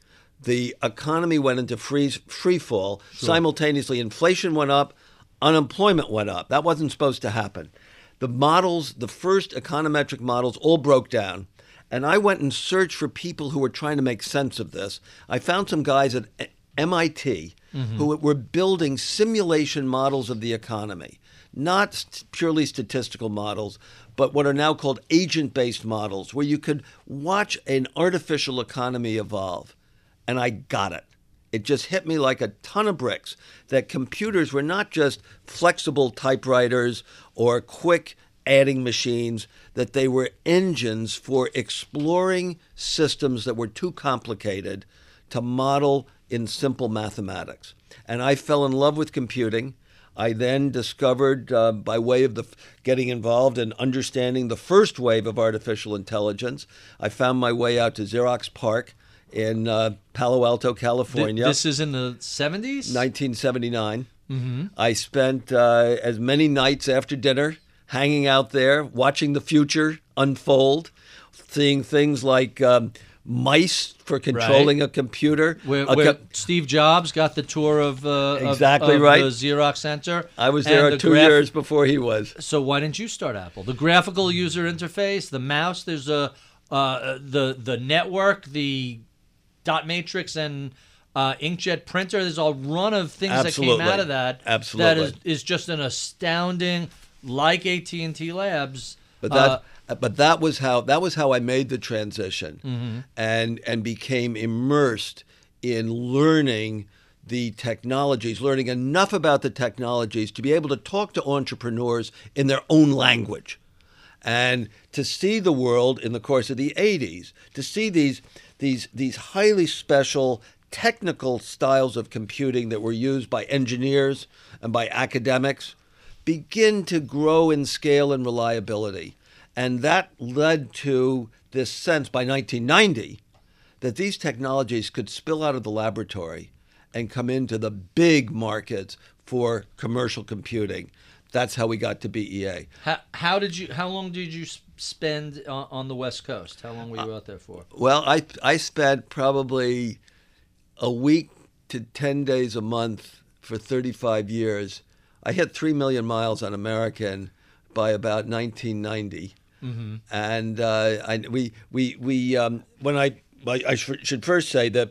The economy went into freeze, free fall. Simultaneously, inflation went up, unemployment went up. That wasn't supposed to happen. The models, the first econometric models, all broke down. And I went and searched for people who were trying to make sense of this. I found some guys at M I T
Mm-hmm.
who were building simulation models of the economy, not st- purely statistical models, but what are now called agent-based models, where you could watch an artificial economy evolve. And I got it. It just hit me like a ton of bricks that computers were not just flexible typewriters or quick adding machines, that they were engines for exploring systems that were too complicated to model in simple mathematics. And I fell in love with computing. I then discovered, uh, by way of the getting involved in understanding the first wave of artificial intelligence, I found my way out to Xerox PARC in uh, Palo Alto, California.
Th- this is in the seventies?
nineteen seventy-nine.
Mm-hmm.
I spent uh, as many nights after dinner hanging out there, watching the future unfold, seeing things like um, mice for controlling a computer.
Where,
A
where
co-
Steve Jobs got the tour of, uh, of-
Exactly
of
right.
the Xerox Center.
I was
and
there
the
two
graph-
years before he was.
So why didn't you start Apple? The graphical user interface, the mouse, there's a uh, the the network, the dot matrix, and uh, inkjet printer. There's a run of things
Absolutely.
that came out of that.
Absolutely.
That is, is just an astounding, like A T and T Labs.
But that,
uh,
but that was how that was how I made the transition,
Mm-hmm.
and and became immersed in learning the technologies, learning enough about the technologies to be able to talk to entrepreneurs in their own language, and to see the world in the course of the eighties, to see these these these highly special technical styles of computing that were used by engineers and by academics begin to grow in scale and reliability. And that led to this sense by nineteen ninety that these technologies could spill out of the laboratory and come into the big markets for commercial computing. That's how we got to B E A.
how, how did you? How long did you s- spend on, on the West Coast? How long were you out there for?
Well, I I spent probably a week to ten days a month for thirty-five years. I hit three million miles on American by about nineteen ninety. Mm-hmm. And uh, I, we, we, we, um, when I, I, I sh- should first say that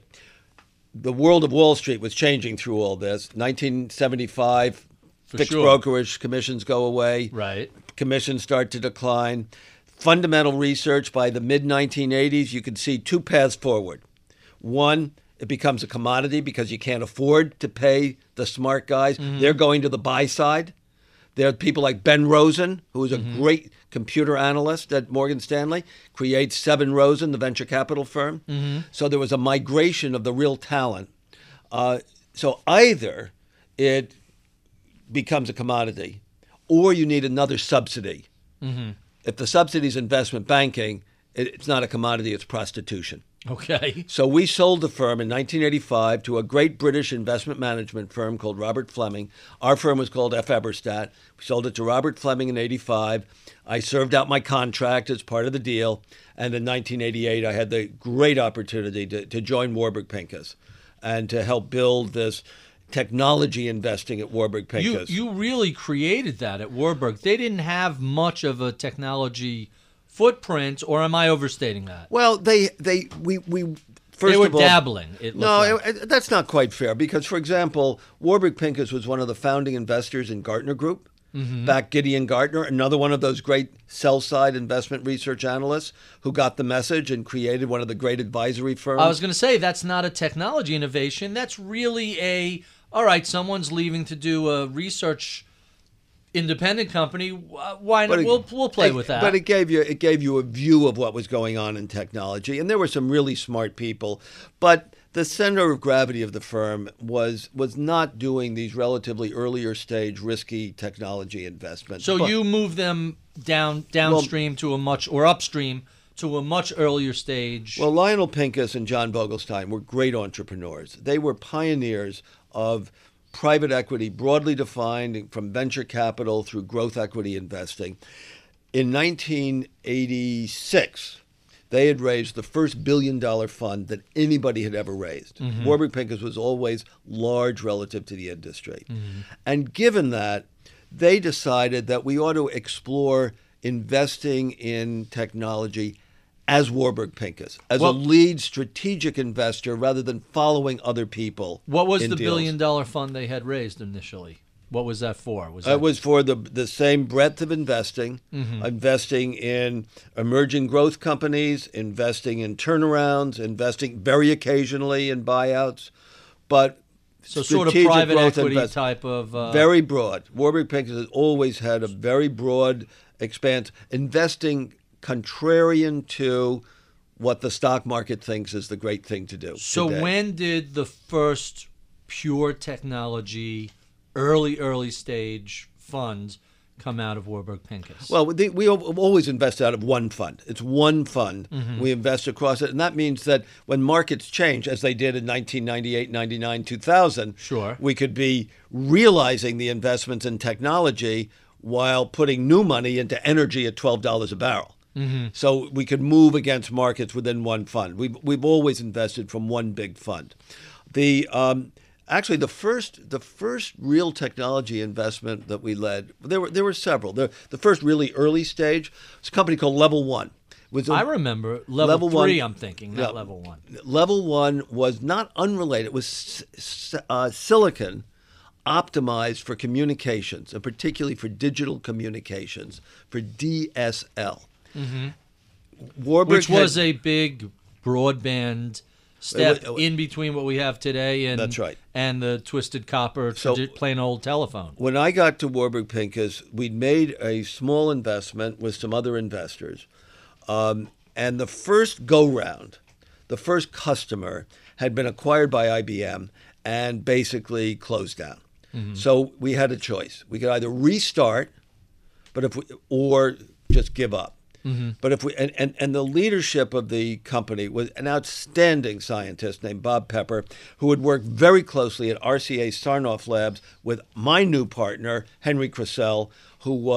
the world of Wall Street was changing through all this. nineteen seventy-five,
For
fixed
sure.
brokerage commissions go away.
Right.
Commissions start to decline. Fundamental research by the mid nineteen eighties, you could see two paths forward. One, it becomes a commodity because you can't afford to pay the smart guys. Mm-hmm. They're going to the buy side. There are people like Ben Rosen, who is a mm-hmm. great computer analyst at Morgan Stanley, creates Seven Rosen, the venture capital firm. Mm-hmm. So there was a migration of the real talent. Uh, so either it becomes a commodity or you need another subsidy. Mm-hmm. If the subsidy is investment banking, it, it's not a commodity, it's prostitution.
Okay.
So we sold the firm in nineteen eighty-five to a great British investment management firm called Robert Fleming. Our firm was called F. Eberstadt. We sold it to Robert Fleming in eighty-five. I served out my contract as part of the deal. And in nineteen eighty-eight, I had the great opportunity to, to join Warburg Pincus and to help build this technology investing at Warburg Pincus.
You, you really created that at Warburg. They didn't have much of a technology footprint, or am I overstating that?
Well, they they we we first
they were
of all,
dabbling. It
no,
like.
it, that's not quite fair because, for example, Warburg Pincus was one of the founding investors in Gartner Group. Mm-hmm. Back Gideon Gartner, another one of those great sell-side investment research analysts who got the message and created one of the great advisory firms.
I was going to say that's not a technology innovation. That's really a all right. Someone's leaving to do a research independent company. Why not?
It,
we'll we'll play
it,
with that.
But it gave you it gave you a view of what was going on in technology, and there were some really smart people. But the center of gravity of the firm was was not doing these relatively earlier stage risky technology investments.
So
but,
you move them down downstream well, to a much or upstream to a much earlier stage.
Well, Lionel Pincus and John Vogelstein were great entrepreneurs. They were pioneers of private equity, broadly defined from venture capital through growth equity investing. In nineteen eighty-six, they had raised the first billion-dollar fund that anybody had ever raised. Mm-hmm. Warburg Pincus was always large relative to the industry. Mm-hmm. And given that, they decided that we ought to explore investing in technology as Warburg Pincus, as well, a lead strategic investor rather than following other people.
What was
in
the
deals.
billion dollar fund they had raised initially? What was that for? Was
that...
It
was for the the same breadth of investing, mm-hmm. investing in emerging growth companies, investing in turnarounds, investing very occasionally in buyouts, but
so sort of private equity invest- type of uh...
very broad. Warburg Pincus has always had a very broad expanse, investing contrarian to what the stock market thinks is the great thing to do.
So
today.
When did the first pure technology, early, early stage fund come out of Warburg Pincus?
Well, we, we always invest out of one fund. It's one fund. Mm-hmm. We invest across it. And that means that when markets change, as they did in nineteen ninety-eight, ninety-nine, two thousand,
sure.
we could be realizing the investments in technology while putting new money into energy at twelve dollars a barrel. Mm-hmm. So we could move against markets within one fund. We've we've always invested from one big fund. The um, actually the first the first real technology investment that we led, there were there were several. The the first really early stage was a company called Level One. Was a,
I remember level, level three. One, I'm thinking not yeah, level one.
Level One was not unrelated. It was uh, silicon optimized for communications, and particularly for digital communications, for D S L. Mm-hmm. Warburg
Which was
had,
a big broadband step it, it, in between what we have today and
that's right.
and the twisted copper,
so,
plain old telephone.
When I got to Warburg Pincus, we'd made a small investment with some other investors. Um, and the first go-round, the first customer, had been acquired by I B M and basically closed down. Mm-hmm. So we had a choice. We could either restart, but if we, or just give up. Mm-hmm. But if we and, and, and the leadership of the company was an outstanding scientist named Bob Pepper, who had worked very closely at R C A Sarnoff Labs with my new partner, Henry Crisell, who was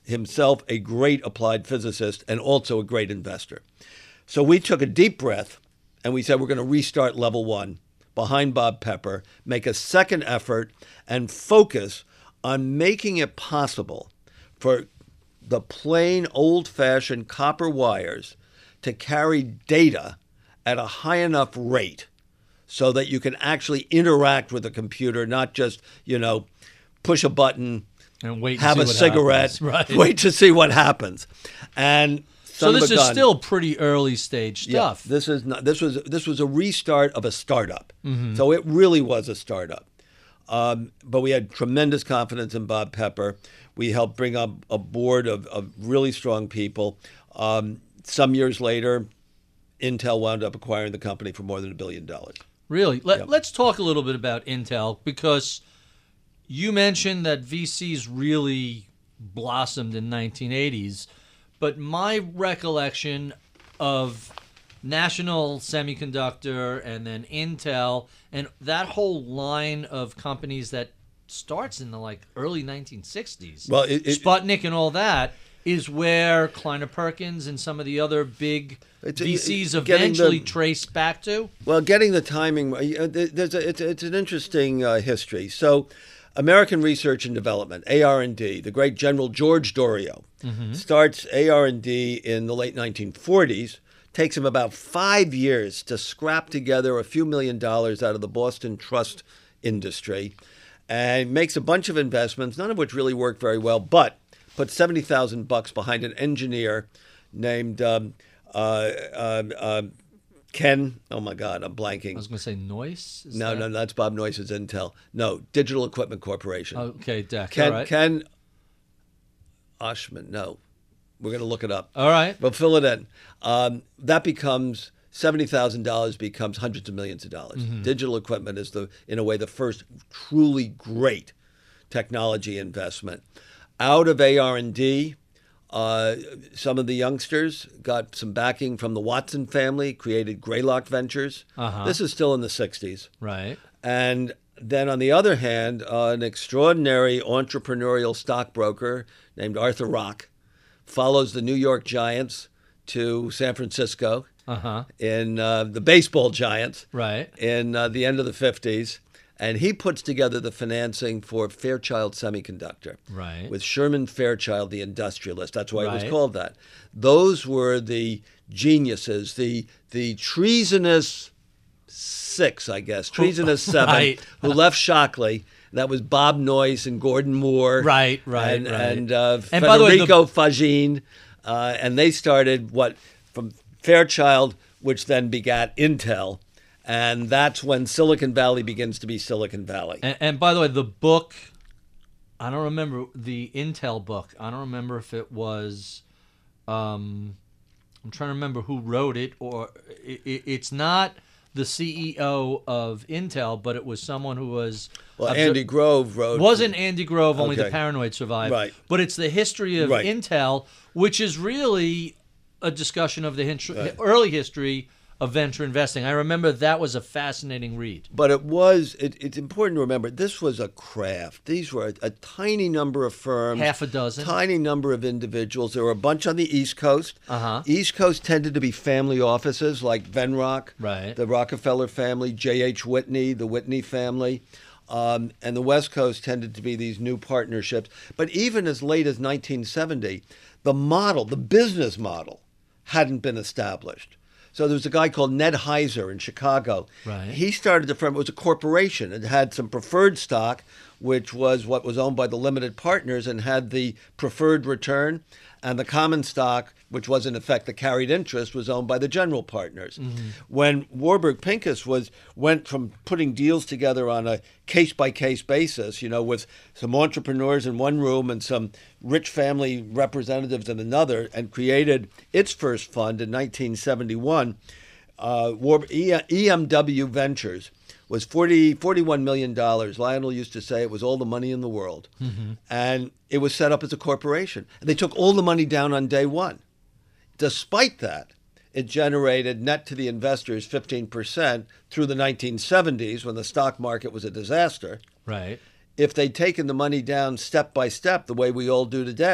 himself a great applied physicist and also a great investor. So we took a deep breath and we said we're going to restart level one behind Bob Pepper, make a second effort, and focus on making it possible for the plain old-fashioned copper wires to carry data at a high enough rate so that you can actually interact with a computer, not just, you know, push a button,
and wait,
have a cigarette,
right.
wait to see what happens. And
so this is
gun,
still pretty early stage stuff.
Yeah, this is not, this was this was a restart of a startup.
Mm-hmm.
So it really was a startup. Um, but we had tremendous confidence in Bob Pepper. We helped bring up a board of, of really strong people. Um, some years later, Intel wound up acquiring the company for more than a billion dollars.
Really? Let,
Yep.
Let's talk a little bit about Intel, because you mentioned that V Cs really blossomed in nineteen eighties, but my recollection of National Semiconductor and then Intel and that whole line of companies that starts in the like early nineteen sixties,
Well, it, it,
Sputnik and all that, is where Kleiner Perkins and some of the other big
It's-
V Cs
it- getting
eventually
the-
traced back to.
Well, getting the timing, uh, there's a, it's, it's an interesting uh, history. So, American Research and Development, A R and D, the great General George Dorio,
Mm-hmm.
starts A R and D in the late nineteen forties. Takes him about five years to scrap together a few million dollars out of the Boston trust industry, and makes a bunch of investments, none of which really worked very well, but put seventy thousand bucks behind an engineer named um, uh, uh, uh, Ken. Oh my God, I'm blanking.
I was going to say Noyce. Is
No,
that-
no, that's Bob Noyce's Intel. No, Digital Equipment Corporation.
Okay, Deck.
Ken,
all right.
Ken Oshman. No, we're going to look it up.
All right.
But fill it in. Um, that becomes seventy thousand dollars becomes hundreds of millions of dollars.
Mm-hmm.
Digital Equipment is the, in a way, the first truly great technology investment. Out of A R and D, uh, some of the youngsters got some backing from the Watson family, created Greylock Ventures.
Uh-huh.
This is still in the sixties.
Right.
And then on the other hand, uh, an extraordinary entrepreneurial stockbroker named Arthur Rock follows the New York Giants to San Francisco
Uh-huh.
in uh, the baseball Giants
Right.
in uh, the end of the fifties. And he puts together the financing for Fairchild Semiconductor
Right.
with Sherman Fairchild, the industrialist. That's why it was
Right.
called that. Those were the geniuses, the the treasonous six, I guess, treasonous seven,
Right.
who left Shockley. That was Bob Noyce and Gordon Moore.
Right, right,
and,
right.
And, uh,
And by the way, the-
Federico Fagin. Uh, and they started what from Fairchild, which then begat Intel. And that's when Silicon Valley begins to be Silicon Valley.
And, and by the way, the book, I don't remember the Intel book. I don't remember if it was, um, I'm trying to remember who wrote it, or it, it, it's not the C E O of Intel, but it was someone who was.
Well,
obser-
Andy Grove wrote.
Wasn't Andy Grove, only the
Okay.
paranoid survived.
Right.
But it's the history of
Right.
Intel, which is really a discussion of the hint-
Right.
early history of venture investing. I remember that was a fascinating read.
But it was, it, it's important to remember, this was a craft. These were a, a tiny number of firms.
Half a dozen.
Tiny number of individuals. There were a bunch on the East Coast.
Uh-huh.
East Coast tended to be family offices like Venrock,
Right.
the Rockefeller family, J H. Whitney, the Whitney family. Um, and the West Coast tended to be these new partnerships. But even as late as nineteen seventy, the model, the business model, hadn't been established. So there was a guy called Ned Heiser in Chicago.
Right.
He started the firm. It was a corporation. It had some preferred stock, which was what was owned by the limited partners and had the preferred return. And the common stock, which was in effect the carried interest, was owned by the general partners.
Mm-hmm.
When Warburg Pincus was went from putting deals together on a case-by-case basis, you know, with some entrepreneurs in one room and some rich family representatives in another, and created its first fund in nineteen seventy-one, uh, War- E M W Ventures was forty, forty-one million dollars. Lionel used to say it was all the money in the world.
Mm-hmm.
And it was set up as a corporation. And they took all the money down on day one. Despite that, it generated net to the investors fifteen percent through the nineteen seventies when the stock market was a disaster.
Right.
If they'd taken the money down step by step the way we all do today,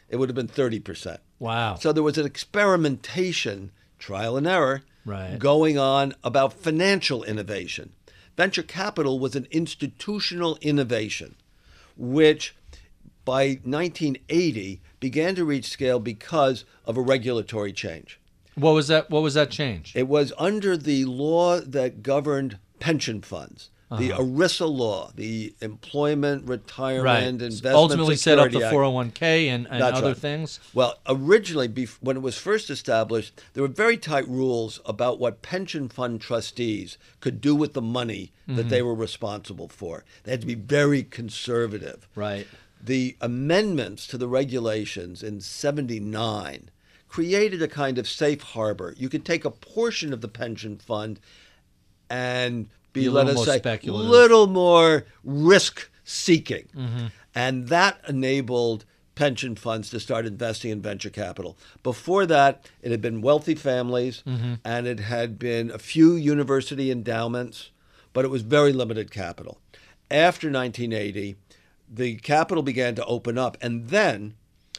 it would have been thirty percent.
Wow.
So there was an experimentation, trial and error,
Right.
going on about financial innovation. Venture capital was an institutional innovation, which by nineteen eighty began to reach scale because of a regulatory change.
What was that? What was that change?
It was under the law that governed pension funds, the
Uh-huh.
ERISA law, the Employment, Retirement,
Right.
Investment
Ultimately set up
Security
the
Act.
four oh one k and, and
That's
other
right.
things.
Well, originally, bef- when it was first established, there were very tight rules about what pension fund trustees could do with the money that
Mm-hmm.
they were responsible for. They had to be very conservative.
Right.
The amendments to the regulations in seventy-nine created a kind of safe harbor. You could take a portion of the pension fund and be,
Be a
let
little
us
more
say,
speculative.
little more risk-seeking.
Mm-hmm.
And that enabled pension funds to start investing in venture capital. Before that, it had been wealthy families,
Mm-hmm.
and it had been a few university endowments, but it was very limited capital. After nineteen eighty, the capital began to open up, and then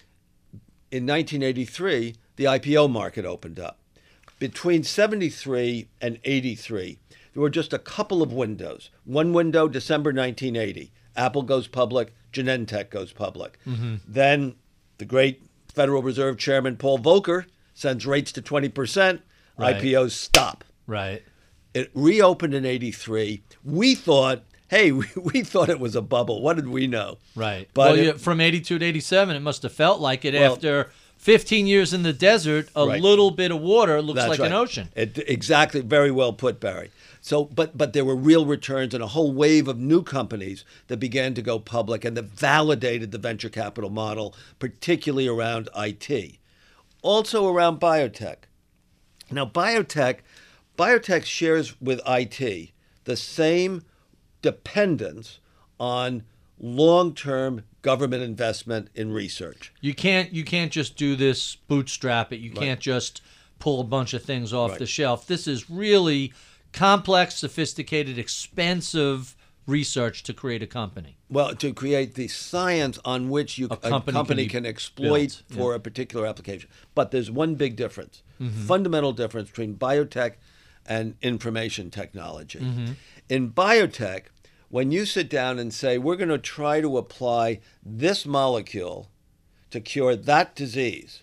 in nineteen eighty-three, the I P O market opened up. Between seventy-three and eighty-three, there were just a couple of windows. One window, December nineteen eighty, Apple goes public, Genentech goes public.
Mm-hmm.
Then the great Federal Reserve Chairman Paul Volcker sends rates to twenty percent,
Right.
I P Os stop.
Right.
It reopened in eighty-three. We thought, hey, we, we thought it was a bubble. What did we know?
Right.
But
well,
it-
yeah, from eighty-two to eighty-seven, it must have felt like it
Well-
after fifteen years in the desert. A
Right.
little bit of water looks
That's
like
right.
an ocean.
It, exactly. Very well put, Barry. So, but but there were real returns and a whole wave of new companies that began to go public and that validated the venture capital model, particularly around I T, also around biotech. Now, biotech, biotech shares with I T the same dependence on long-term government investment in research.
You can't you can't just do this bootstrap it. You can't just pull a bunch of things off
Right.
the shelf. This is really complex, sophisticated, expensive research to create a company.
Well, to create the science on which you,
A
a
company
company,
can
can,
be
exploit
built,
for
yeah.
a particular application. But there's one big difference,
Mm-hmm.
fundamental difference between biotech and information technology.
Mm-hmm.
In biotech, when you sit down and say, we're going to try to apply this molecule to cure that disease,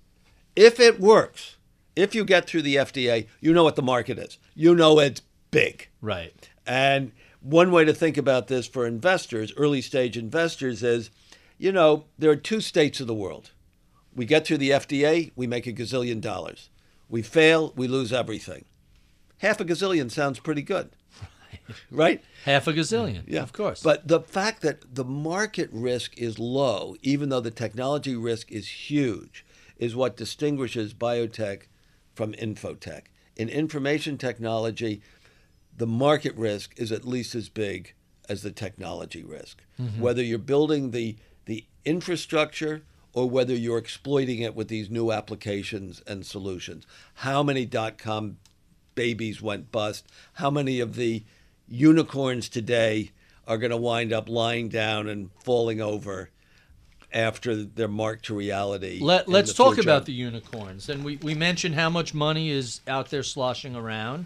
if it works, if you get through the F D A, you know what the market is. You know it's big.
Right.
And one way to think about this for investors, early stage investors, is, you know, there are two states of the world. We get through the F D A, we make a gazillion dollars. We fail, we lose everything. Half a gazillion sounds pretty good, right?
Half a gazillion.
Yeah,
Of course.
But the fact that the market risk is low, even though the technology risk is huge, is what distinguishes biotech from infotech. In information technology, the market risk is at least as big as the technology risk.
Mm-hmm.
Whether you're building the, the infrastructure or whether you're exploiting it with these new applications and solutions. How many dot-com babies went bust? How many of the unicorns today are going to wind up lying down and falling over after they're marked to reality?
Let,
in
let's
the
talk
future?
about the unicorns. And we, we mentioned how much money is out there sloshing around.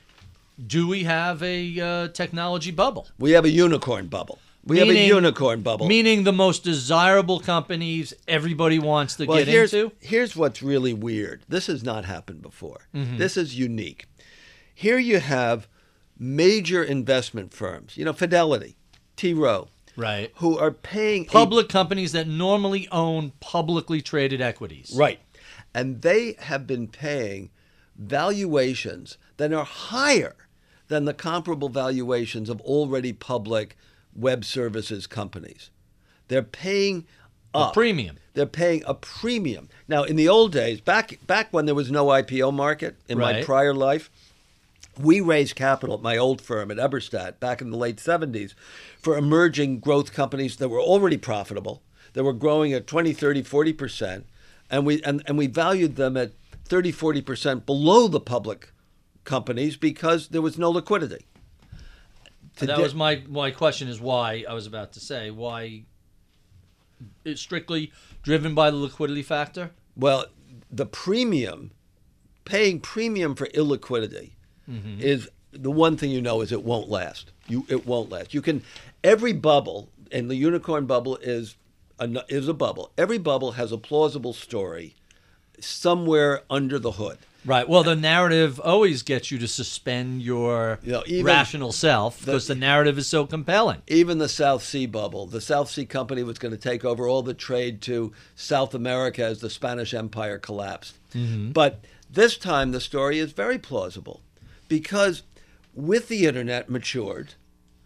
Do we have a uh, technology bubble?
We have a unicorn bubble. We have a
Meaning-
unicorn bubble.
Meaning the most desirable companies everybody wants to
well,
get
here's,
into?
here's what's really weird. This has not happened before.
Mm-hmm.
This is unique. Here you have major investment firms, you know, Fidelity, T. Rowe,
Right.
who are paying a-
Public companies that normally own publicly traded equities.
right, and they have been paying valuations that are higher than the comparable valuations of already public web services companies. They're paying
A
up.
premium.
They're paying a premium. Now, in the old days, back back when there was no I P O market in my
Right.
prior life, we raised capital at my old firm at Eberstadt back in the late seventies for emerging growth companies that were already profitable, that were growing at twenty, thirty, forty percent, and we and, and we valued them at thirty, forty percent below the public companies because there was no liquidity.
that
Today-
was my, my question is why, I was about to say, why is strictly driven by the liquidity factor?
Well, the premium, paying premium for illiquidity mm-hmm. is the one thing you know is it won't last. You It won't last. You can, every bubble, and the unicorn bubble is a, is a bubble. Every bubble has a plausible story somewhere under the hood.
Right. Well, the narrative always gets you to suspend your
you know, even
rational self because the, the narrative is so compelling.
Even the South Sea bubble. The South Sea Company was going to take over all the trade to South America as the Spanish Empire collapsed. Mm-hmm. But this time the story is very plausible because with the internet matured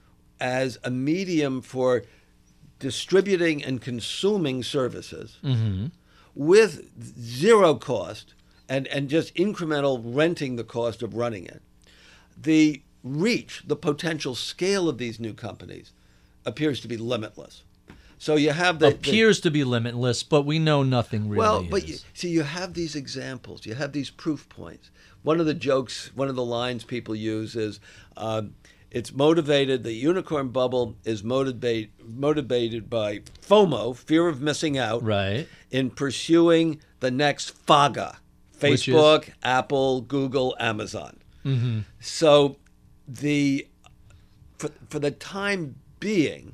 as a medium for distributing and consuming services mm-hmm. with zero cost, and, and just incremental renting the cost of running it. The reach, the potential scale of these new companies appears to be limitless. So you have the
appears the, to be limitless, but we know nothing really
well,
is.
but you, see, you have these examples, you have these proof points. One of the jokes, one of the lines people use is, um, it's motivated, the unicorn bubble is motivate, motivated by FOMO, fear of missing out,
right,
in pursuing the next FAGA. Facebook, Apple, Google, Amazon. Mm-hmm. So the for, for the time being,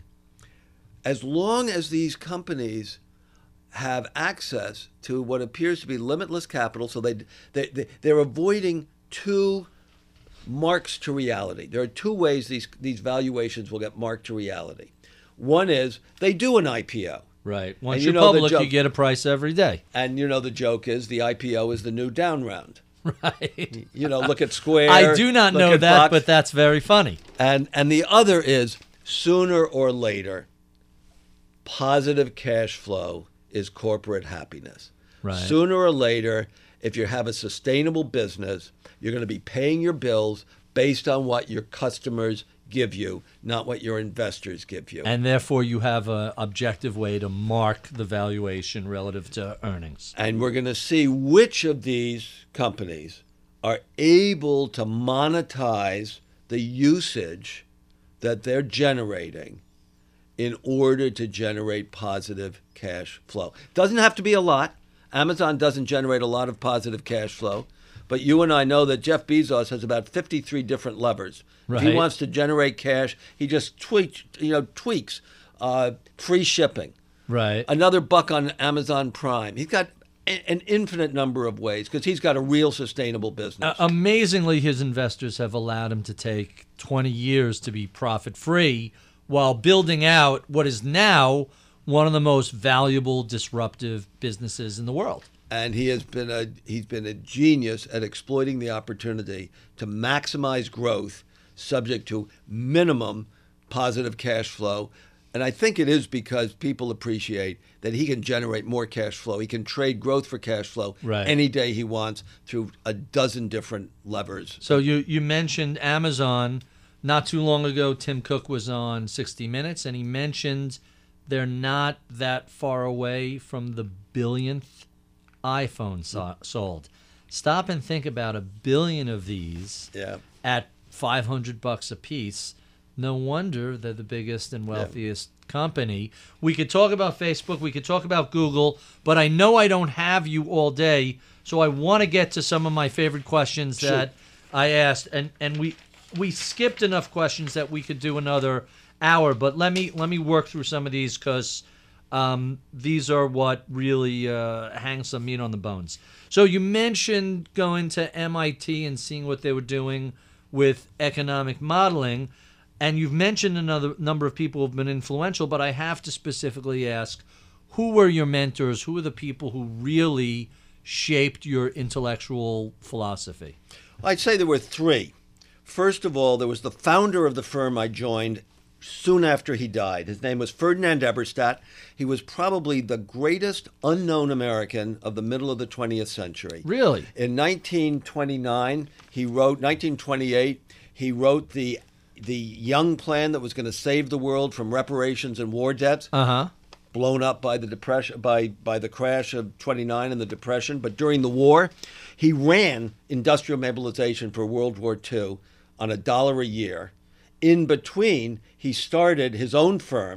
as long as these companies have access to what appears to be limitless capital, so they, they, they, they're avoiding two marks to reality. There are two ways these, these valuations will get marked to reality. One is they do an I P O.
Right. Once you're public, you get a price every day.
And you know the joke is the I P O is the new down round.
Right.
You know, look at Square.
I do not know that, Fox. But that's very funny.
And and the other is sooner or later, positive cash flow is corporate happiness.
Right.
Sooner or later, if you have a sustainable business, you're going to be paying your bills based on what your customers give you, not what your investors give you.
And therefore you have an objective way to mark the valuation relative to earnings.
And we're going to see which of these companies are able to monetize the usage that they're generating in order to generate positive cash flow. Doesn't have to be a lot. Amazon doesn't generate a lot of positive cash flow. But you and I know that Jeff Bezos has about fifty-three different levers. Right. If he wants to generate cash, he just tweaks, you know, tweaks uh, free shipping.
Right.
Another buck on Amazon Prime. He's got a- an infinite number of ways because he's got a real sustainable business.
Uh, amazingly, his investors have allowed him to take twenty years to be profit-free while building out what is now one of the most valuable, disruptive businesses in the world.
And he has been a he's been a genius at exploiting the opportunity to maximize growth, subject to minimum positive cash flow. And I think it is because people appreciate that he can generate more cash flow. He can trade growth for cash flow
right.
any day he wants through a dozen different levers.
So you you mentioned Amazon. Not too long ago, Tim Cook was on sixty minutes, and he mentioned they're not that far away from the billionth iPhone so- sold. Stop and think about a billion of these
yeah.
at five hundred bucks a piece. No wonder they're the biggest and wealthiest yeah. company. We could talk about Facebook, we could talk about Google, but I know I don't have you all day, so I want to get to some of my favorite questions
sure.
that I asked, and and we we skipped enough questions that we could do another hour. But let me let me work through some of these because Um, these are what really uh, hangs some meat on the bones. So you mentioned going to M I T and seeing what they were doing with economic modeling, and you've mentioned another number of people who have been influential, but I have to specifically ask, who were your mentors? Who were the people who really shaped your intellectual philosophy?
I'd say there were three. First of all, there was the founder of the firm I joined soon after he died. His name was Ferdinand Eberstadt. He was probably the greatest unknown American of the middle of the twentieth century.
Really?
In nineteen twenty-nine, he wrote, nineteen twenty-eight, he wrote the the Young Plan that was going to save the world from reparations and war debts.
Uh-huh.
Blown up by the depression, by by the crash of twenty-nine and the Depression. But during the war, he ran industrial mobilization for World War Two on a dollar a year. In between, he started his own firm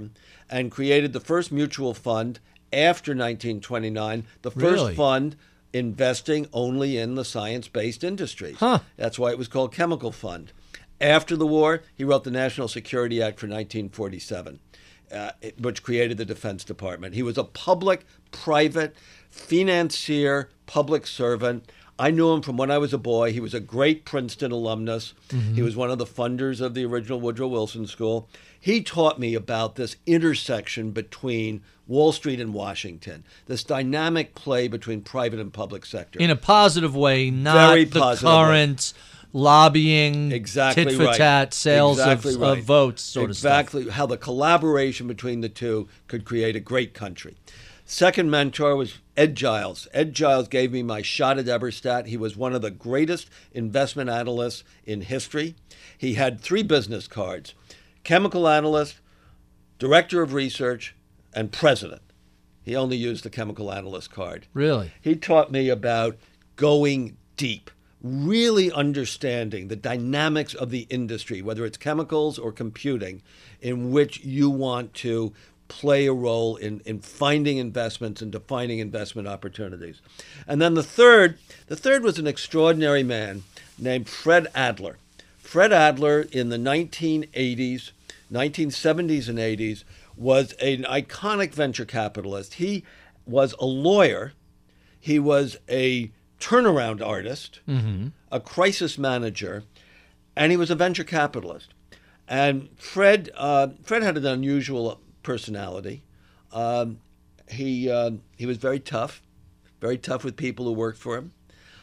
and created the first mutual fund after nineteen twenty-nine, the first
Really?
fund investing only in the science-based industries.
Huh.
That's why it was called Chemical Fund. After the war, he wrote the National Security Act for nineteen forty-seven, uh, it- which created the Defense Department. He was a public-private financier, public servant. I knew him from when I was a boy. He was a great Princeton alumnus.
Mm-hmm.
He was one of the funders of the original Woodrow Wilson School. He taught me about this intersection between Wall Street and Washington, this dynamic play between private and public sector.
In a positive way, not
Very
the
positive way.
current lobbying,
Exactly
tit for
right.
tat, sales
Exactly
of,
right.
of votes, sort
exactly
of stuff.
how the collaboration between the two could create a great country. Second mentor was Ed Giles. Ed Giles gave me my shot at Eberstadt. He was one of the greatest investment analysts in history. He had three business cards: chemical analyst, director of research, and president. He only used the chemical analyst card.
Really?
He taught me about going deep, really understanding the dynamics of the industry, whether it's chemicals or computing, in which you want to play a role in, in finding investments and defining investment opportunities. And then the third, the third was an extraordinary man named Fred Adler. Fred Adler in the nineteen eighties, nineteen seventies and eighties was an iconic venture capitalist. He was a lawyer. He was a turnaround artist,
Mm-hmm.
a crisis manager, and he was a venture capitalist. And Fred, uh, Fred had an unusual personality. Um, he uh, he was very tough, very tough with people who worked for him.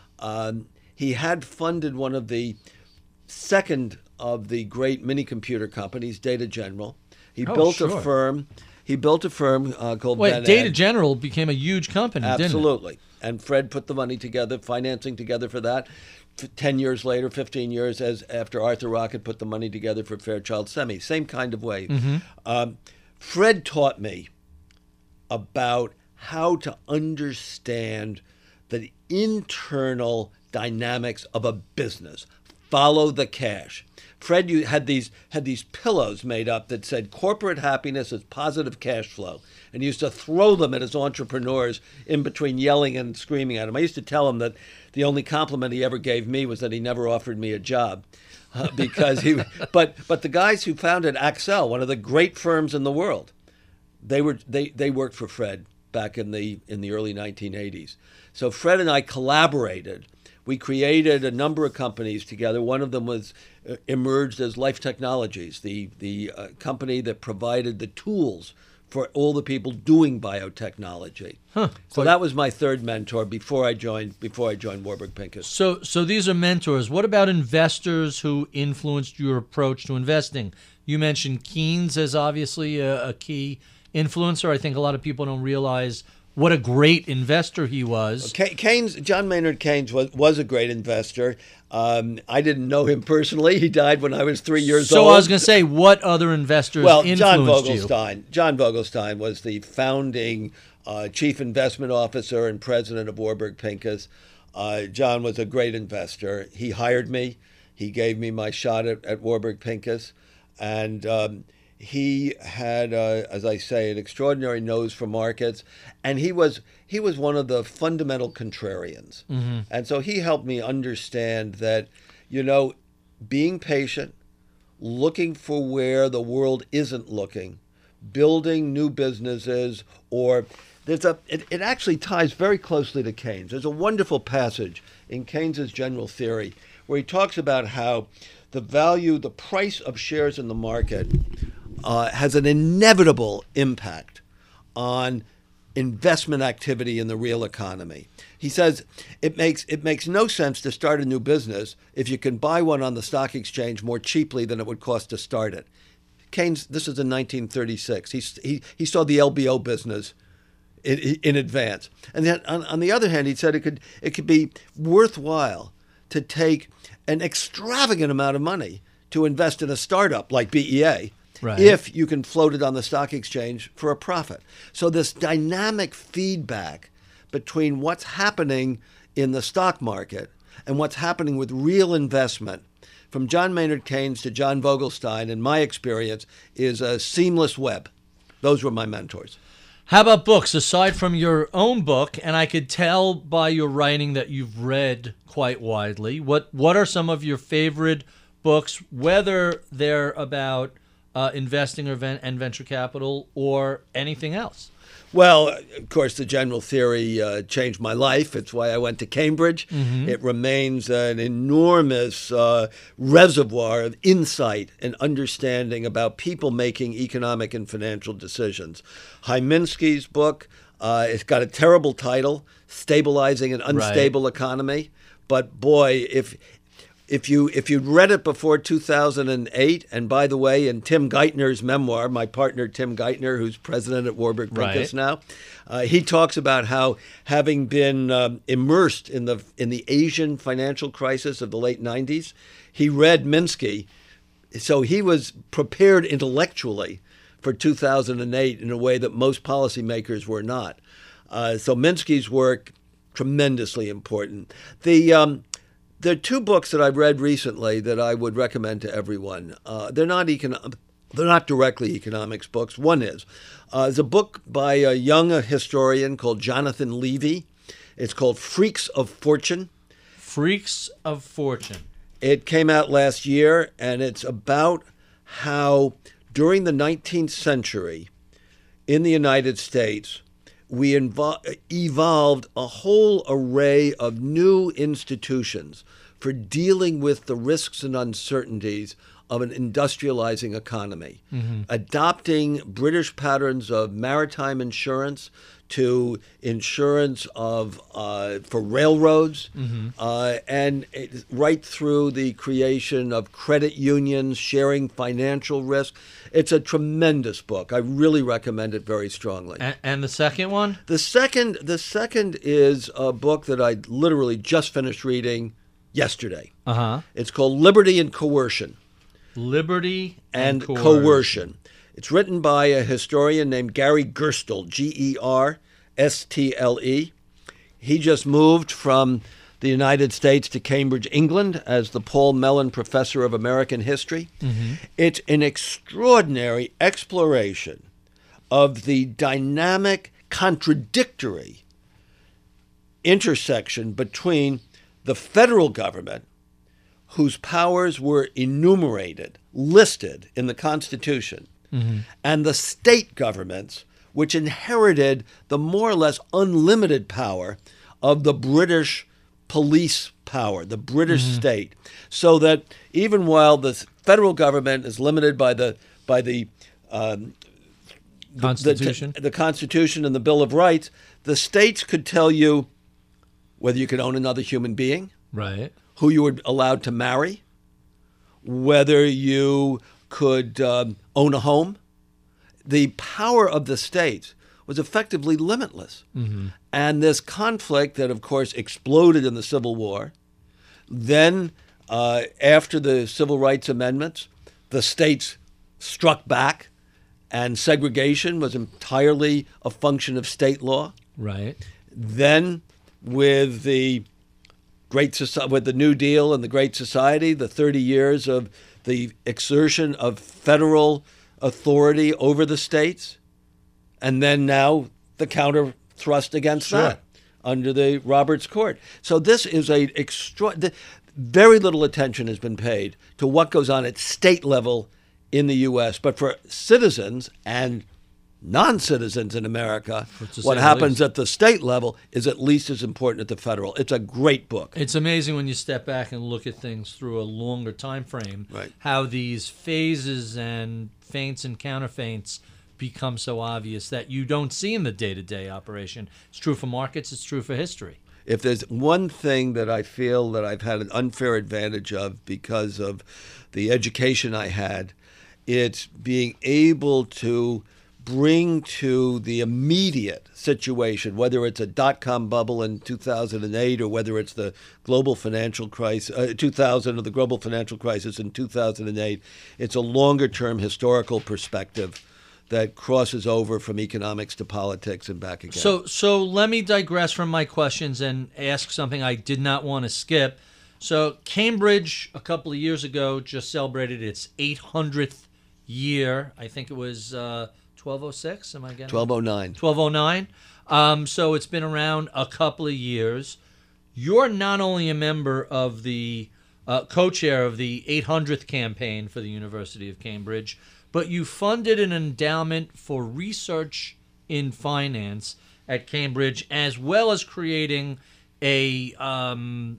Um, he had funded one of the second of the great mini computer companies, Data General. He
Oh,
built
sure.
a firm. He built a firm uh, called
Wait,
Ben
Data
Ed.
General became a huge company, didn't it?
Absolutely. And Fred put the money together, financing together for that. F- Ten years later, fifteen years as after Arthur Rocket put the money together for Fairchild Semi. Same kind of way.
Mm-hmm.
Um, Fred taught me about how to understand the internal dynamics of a business. Follow the cash. Fred you had these had these pillows made up that said corporate happiness is positive cash flow, and he used to throw them at his entrepreneurs in between yelling and screaming at him. I used to tell him that the only compliment he ever gave me was that he never offered me a job, uh, because he. But but the guys who founded Accel, one of the great firms in the world, they were they they worked for Fred back in the in the early nineteen eighties. So Fred and I collaborated. We created a number of companies together. One of them was uh, emerged as Life Technologies, the the uh, company that provided the tools for all the people doing biotechnology.
Huh.
So that was my third mentor before I joined before I joined Warburg Pincus.
So, so these are mentors. What about investors who influenced your approach to investing? You mentioned Keynes as obviously a, a key influencer. I think a lot of people don't realize what a great investor he was.
Key- Keynes, John Maynard Keynes was, was a great investor. Um, I didn't know him personally. He died when I was three years
So
old.
I was going to say, what other investors
Well,
influenced
John
you?
Vogelstein. John Vogelstein was the founding uh, chief investment officer and president of Warburg Pincus. Uh, John was a great investor. He hired me. He gave me my shot at, at Warburg Pincus. And um, he had, uh, as I say, an extraordinary nose for markets. And he was he was one of the fundamental contrarians.
Mm-hmm.
And so he helped me understand that, you know, being patient, looking for where the world isn't looking, building new businesses, or there's a it, it actually ties very closely to Keynes. There's a wonderful passage in Keynes's General Theory where he talks about how the value, the price of shares in the market uh, has an inevitable impact on investment activity in the real economy. He says it makes it makes no sense to start a new business if you can buy one on the stock exchange more cheaply than it would cost to start it. Keynes, this is in nineteen thirty-six. He he, he saw the L B O business in, in advance, and then on, on the other hand, he said it could it could be worthwhile to take an extravagant amount of money to invest in a startup like B E A.
Right.
If you can float it on the stock exchange for a profit. So this dynamic feedback between what's happening in the stock market and what's happening with real investment, from John Maynard Keynes to John Vogelstein, in my experience, is a seamless web. those were my mentors.
How about books? Aside from your own book, and I could tell by your writing that you've read quite widely, what what are some of your favorite books, whether they're about uh, investing or ven- and venture capital or anything else?
Well, of course, the general theory uh, changed my life. It's why I went to Cambridge. Mm-hmm. It remains an enormous uh, reservoir of insight and understanding about people making economic and financial decisions. Hyminsky's book, uh, it's got a terrible title, Stabilizing an Unstable right. Economy. But boy, if If you if you'd read it before two thousand eight, and by the way, in Tim Geithner's memoir, my partner Tim Geithner, who's president at Warburg Pincus
right.
now, uh, he talks about how having been um, immersed in the in the Asian financial crisis of the late nineties, he read Minsky, so he was prepared intellectually for two thousand eight in a way that most policymakers were not. Uh, so Minsky's work, tremendously important. The um, There are two books that I've read recently that I would recommend to everyone. Uh, they're not econ- they're not directly economics books. One is uh, there's a book by a young historian called Jonathan Levy. It's called Freaks of Fortune.
Freaks of Fortune.
It came out last year, and it's about how during the nineteenth century in the United States, we invo- evolved a whole array of new institutions for dealing with the risks and uncertainties of an industrializing economy, mm-hmm. adopting British patterns of maritime insurance to insurance of uh, for railroads, mm-hmm. uh, and it, right through the creation of credit unions, sharing financial risk. It's a tremendous book. I really recommend it very strongly.
And, and the second one?
The second, the second is a book that I literally just finished reading yesterday.
Uh-huh.
It's called Liberty and Coercion.
Liberty and,
and
coercion.
coercion. It's written by a historian named Gary Gerstle, G E R S T L E. He just moved from the United States to Cambridge, England, as the Paul Mellon Professor of American History. Mm-hmm. It's an extraordinary exploration of the dynamic, contradictory intersection between the federal government, whose powers were enumerated, listed in the Constitution, mm-hmm. and the state governments, which inherited the more or less unlimited power of the British police power, the British mm-hmm. state. So that even while the federal government is limited by the by the um,
Constitution,
the, the, the Constitution and the Bill of Rights, the states could tell you whether you could own another human being,
right?
Who you were allowed to marry, whether you could um, own a home. The power of the states was effectively limitless. Mm-hmm. And this conflict that, of course, exploded in the Civil War, then uh, after the Civil Rights Amendments, the states struck back, and segregation was entirely a function of state law.
Right.
Then with the Great Soci- with the New Deal and the Great Society, the thirty years of the exertion of federal authority over the states, and then now the counter thrust against
sure.
that under the Roberts Court. So this is a extra. The, very little attention has been paid to what goes on at state level in the U S, but for citizens and non-citizens in America, what happens at the state level is at least as important at the federal. It's a great book.
It's amazing when you step back and look at things through a longer time frame,
right.
how these phases and feints and counterfeints become so obvious that you don't see in the day-to-day operation. It's true for markets. It's true for history.
If there's one thing that I feel that I've had an unfair advantage of because of the education I had, it's being able to bring to the immediate situation, whether it's a dot-com bubble in two thousand eight or whether it's the global financial crisis, uh, two thousand or the global financial crisis in two thousand eight, it's a longer-term historical perspective that crosses over from economics to politics and back again.
So, so let me digress from my questions and ask something I did not want to skip. So Cambridge, a couple of years ago, just celebrated its eight hundredth year. I think it was uh, twelve oh six, am I getting
twelve oh nine.
twelve oh nine. Um, so it's been around a couple of years. You're not only a member of the uh, co-chair of the eight hundredth campaign for the University of Cambridge, but you funded an endowment for research in finance at Cambridge, as well as creating a um,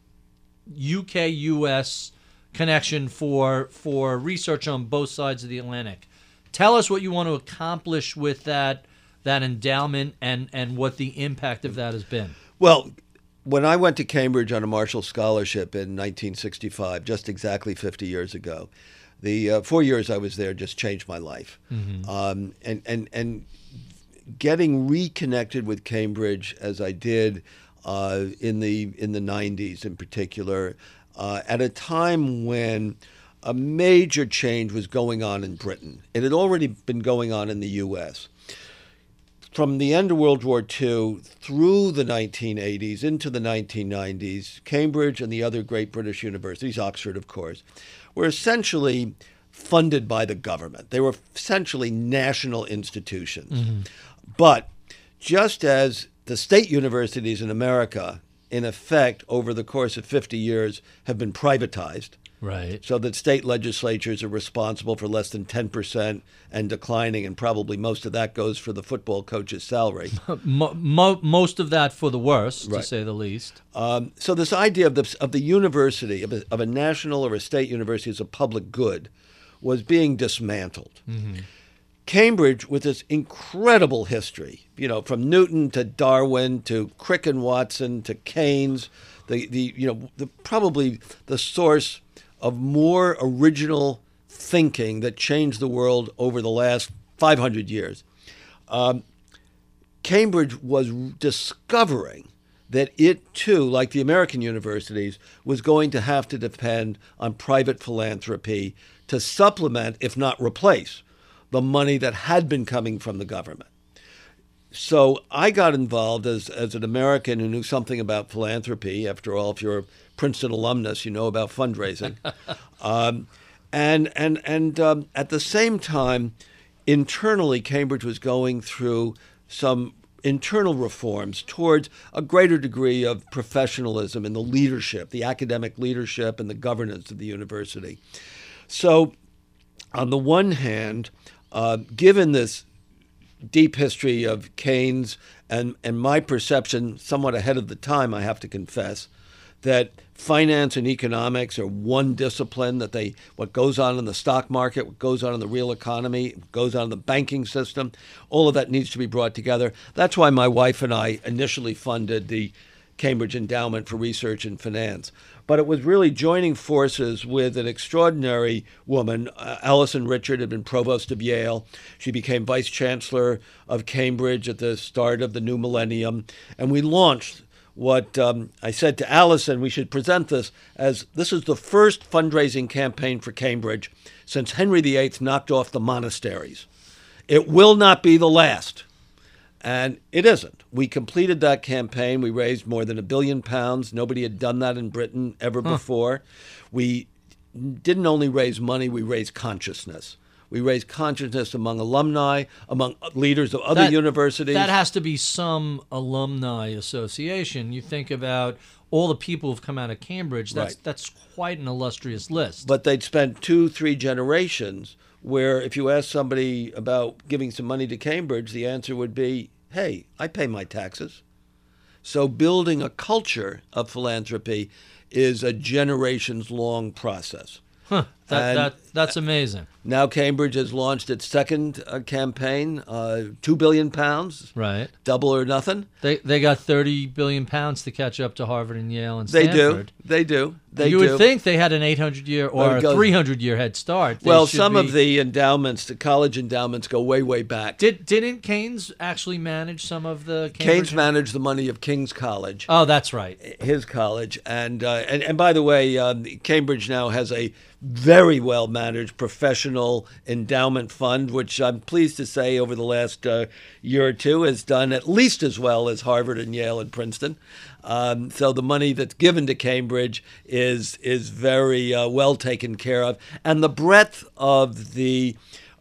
U K U S connection for for research on both sides of the Atlantic. Tell us what you want to accomplish with that that endowment and, and what the impact of that has been.
Well, when I went to Cambridge on a Marshall Scholarship in nineteen sixty-five, just exactly fifty years ago, the uh, four years I was there just changed my life. Mm-hmm. Um, and, and, and getting reconnected with Cambridge as I did uh, in the in the nineties in particular, uh, at a time when a major change was going on in Britain. It had already been going on in the U S From the end of World War Two through the nineteen eighties into the nineteen nineties, Cambridge and the other great British universities, Oxford of course, were essentially funded by the government. They were essentially national institutions. Mm-hmm. But just as the state universities in America, in effect, over the course of fifty years, have been privatized,
right,
so that state legislatures are responsible for less than ten percent and declining, and probably most of that goes for the football coach's salary.
Mo- mo- most of that for the worse,
right,
to say the least.
Um, so this idea of the, of the university, of a, of a national or a state university as a public good, was being dismantled. Mm-hmm. Cambridge, with its incredible history, you know, from Newton to Darwin to Crick and Watson to Keynes, the, the you know, the, probably the source of more original thinking that changed the world over the last five hundred years. Um, Cambridge was discovering that it too, like the American universities, was going to have to depend on private philanthropy to supplement, if not replace, the money that had been coming from the government. So I got involved as, as an American who knew something about philanthropy. After all, if you're a Princeton alumnus, you know about fundraising. um, and and, and um, at the same time, internally, Cambridge was going through some internal reforms towards a greater degree of professionalism in the leadership, the academic leadership and the governance of the university. So on the one hand, uh, given this deep history of Keynes and, and my perception, somewhat ahead of the time, I have to confess, that finance and economics are one discipline, that they what goes on in the stock market, what goes on in the real economy, what goes on in the banking system, all of that needs to be brought together. That's why my wife and I initially funded the Cambridge Endowment for Research in Finance. But it was really joining forces with an extraordinary woman. Uh, Alison Richard had been provost of Yale. She became vice chancellor of Cambridge at the start of the new millennium. And we launched what um, I said to Alison, we should present this as this is the first fundraising campaign for Cambridge since Henry the Eighth knocked off the monasteries. It will not be the last. And it isn't. We completed that campaign. We raised more than a billion pounds. Nobody had done that in Britain ever huh. before. We didn't only raise money, we raised consciousness. We raised consciousness among alumni, among leaders of other
that,
universities.
That has to be some alumni association. You think about all the people who've come out of Cambridge. That's, right. that's quite an illustrious list.
But they'd spent two, three generations where if you ask somebody about giving some money to Cambridge, the answer would be, hey, I pay my taxes. So building a culture of philanthropy is a generations-long process.
Huh, that, that, that's amazing.
Now Cambridge has launched its second uh, campaign, uh, two billion pounds,
right?
Double or nothing.
They they got thirty billion pounds to catch up to Harvard and Yale and
They
Stanford.
do. They do. They
you
do.
would think they had an eight hundred year or a three hundred year head start. They
well, some
be...
of the endowments, the college endowments, go way, way back.
Did didn't Keynes actually manage some of the Cambridge?
Keynes managed the money of King's College.
Oh, that's right.
His college, and uh, and and by the way, um, Cambridge now has a very well managed professional endowment fund, which I'm pleased to say over the last uh, year or two has done at least as well as Harvard and Yale and Princeton. Um, so the money that's given to Cambridge is is very uh, well taken care of, and the breadth of the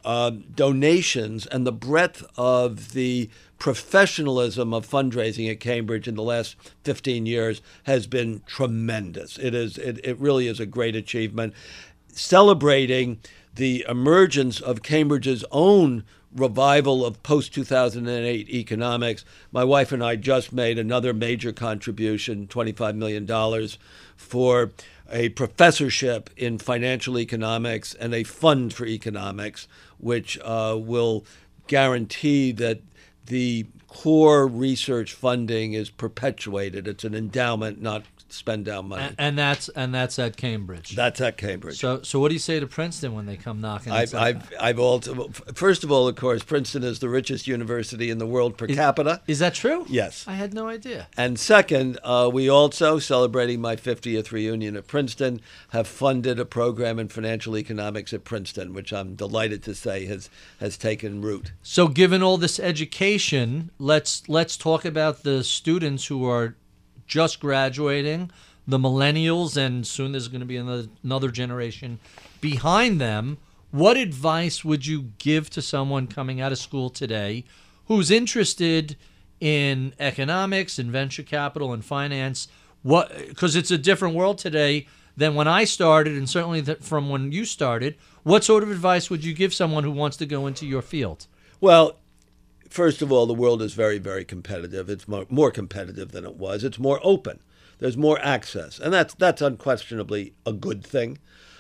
um, donations and the breadth of the professionalism of fundraising at Cambridge in the last fifteen years has been tremendous. It is. It, it really is a great achievement. Celebrating the emergence of Cambridge's own revival of post two thousand eight economics. My wife and I just made another major contribution, twenty-five million dollars, for a professorship in financial economics and a fund for economics, which uh, will guarantee that the core research funding is perpetuated. It's an endowment, not spend down money.
And, and that's and that's at Cambridge.
That's at Cambridge.
So, so what do you say to Princeton when they come knocking?
I've, I've, I've also, first of all, of course, Princeton is the richest university in the world per
is,
capita.
Is that true?
Yes.
I had no idea.
And second, uh, we also, celebrating my fiftieth reunion at Princeton, have funded a program in financial economics at Princeton, which I'm delighted to say has has taken root.
So, given all this education, let's let's talk about the students who are just graduating, the millennials, and soon there's going to be another, another generation behind them. What advice would you give to someone coming out of school today who's interested in economics and venture capital and finance? What, because it's a different world today than when I started, and certainly from when you started. What sort of advice would you give someone who wants to go into your field?
Well, first of all, the world is very, very competitive. It's more, more competitive than it was. It's more open. There's more access, and that's that's unquestionably a good thing.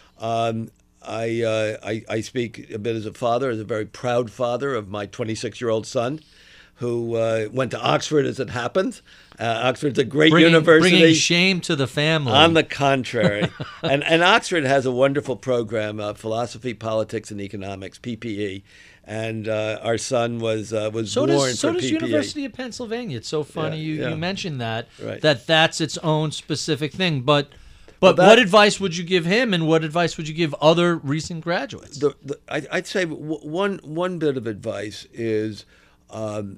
Um, I, uh, I I speak a bit as a father, as a very proud father of my twenty-six-year-old son, who uh, went to Oxford, as it happens. Uh, Oxford's a great
bringing,
university.
Bringing shame to the family.
On the contrary. and, and Oxford has a wonderful program, uh, Philosophy, Politics, and Economics, P P E. And uh, our son was uh, was
so
born
does, so
for
does
P P E.
University of Pennsylvania. It's so funny
Yeah,
you,
yeah.
you mentioned that,
Right.
that that's its own specific thing. But but
Well, that-
what advice would you give him, and what advice would you give other recent graduates?
The, the, I, I'd say w- one one bit of advice is um,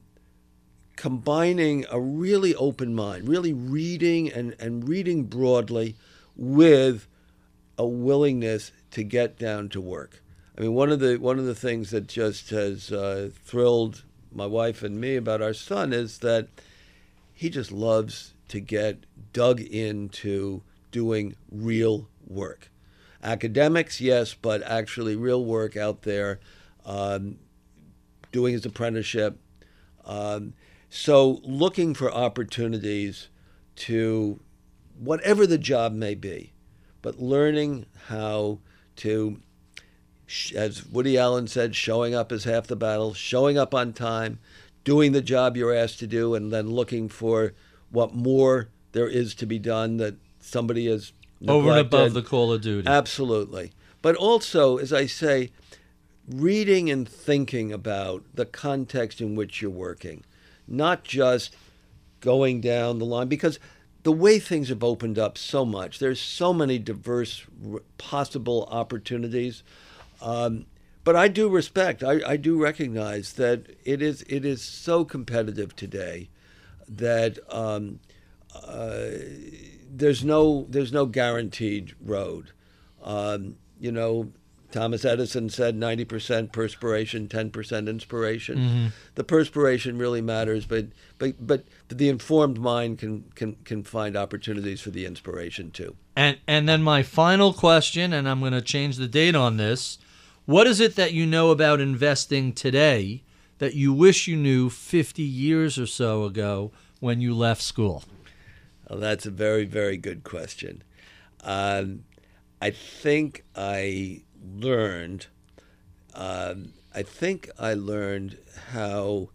combining a really open mind, really reading and, and reading broadly with a willingness to get down to work. I mean, one of the one of the things that just has uh, thrilled my wife and me about our son is that he just loves to get dug into doing real work. Academics, yes, but actually real work out there, um, doing his apprenticeship. Um, so looking for opportunities to, whatever the job may be, but learning how to, as Woody Allen said, showing up is half the battle, showing up on time, doing the job you're asked to do, and then looking for what more there is to be done that somebody has neglected.
Over and above the call of duty.
Absolutely. But also, as I say, reading and thinking about the context in which you're working, not just going down the line, because the way things have opened up so much, there's so many diverse r- possible opportunities. Um, but I do respect, I, I do recognize that it is it is so competitive today that um, uh, there's no there's no guaranteed road. Um, you know, Thomas Edison said ninety percent perspiration, ten percent inspiration.
Mm-hmm.
The perspiration really matters, but but but the informed mind can can can find opportunities for the inspiration too.
And and then my final question, and I'm going to change the date on this. What is it that you know about investing today that you wish you knew fifty years or so ago when you left school?
Well, that's a very, very good question. Um, I think I learned, um, I think I learned how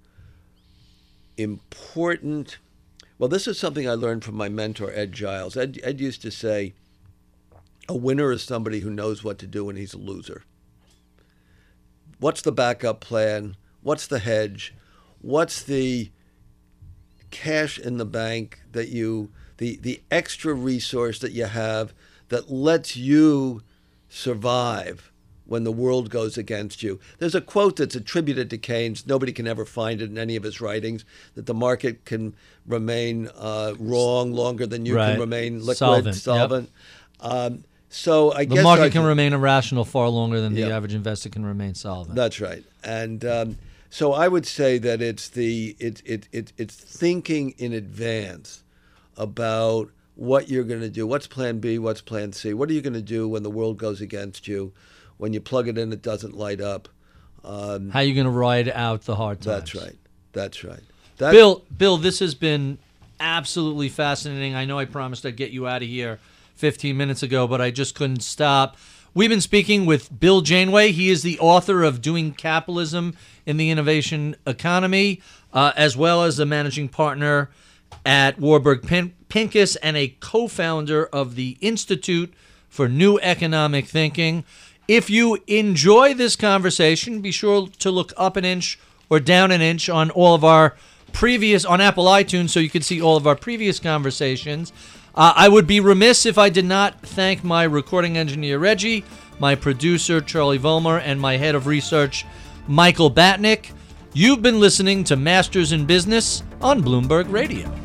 important, well, this is something I learned from my mentor, Ed Giles. Ed, Ed used to say, a winner is somebody who knows what to do when he's a loser. What's the backup plan? What's the hedge? What's the cash in the bank that you, the, the extra resource that you have that lets you survive when the world goes against you? There's a quote that's attributed to Keynes. Nobody can ever find it in any of his writings, that the market can remain uh, wrong longer than you
Right.
can remain liquid,
Solvent, yep.
solvent. Um, So I
The
guess
market
I
can remain irrational far longer than the
Yeah.
average investor can remain solvent.
That's right. And um, so I would say that it's the it, it, it, it's thinking in advance about what you're going to do. What's plan B? What's plan C? What are you going to do when the world goes against you? When you plug it in, it doesn't light up. Um,
How are you going to ride out the hard times?
that's right. That's right. That,
Bill, Bill, this has been absolutely fascinating. I know I promised I'd get you out of here fifteen minutes ago, but I just couldn't stop. We've been speaking with Bill Janeway. He is the author of Doing Capitalism in the Innovation Economy, uh, as well as the managing partner at Warburg Pin- Pincus and a co-founder of the Institute for New Economic Thinking. If you enjoy this conversation, be sure to look up an inch or down an inch on all of our previous, on Apple iTunes, so you can see all of our previous conversations. Uh, I would be remiss if I did not thank my recording engineer, Reggie, my producer, Charlie Vollmer, and my head of research, Michael Batnick. You've been listening to Masters in Business on Bloomberg Radio.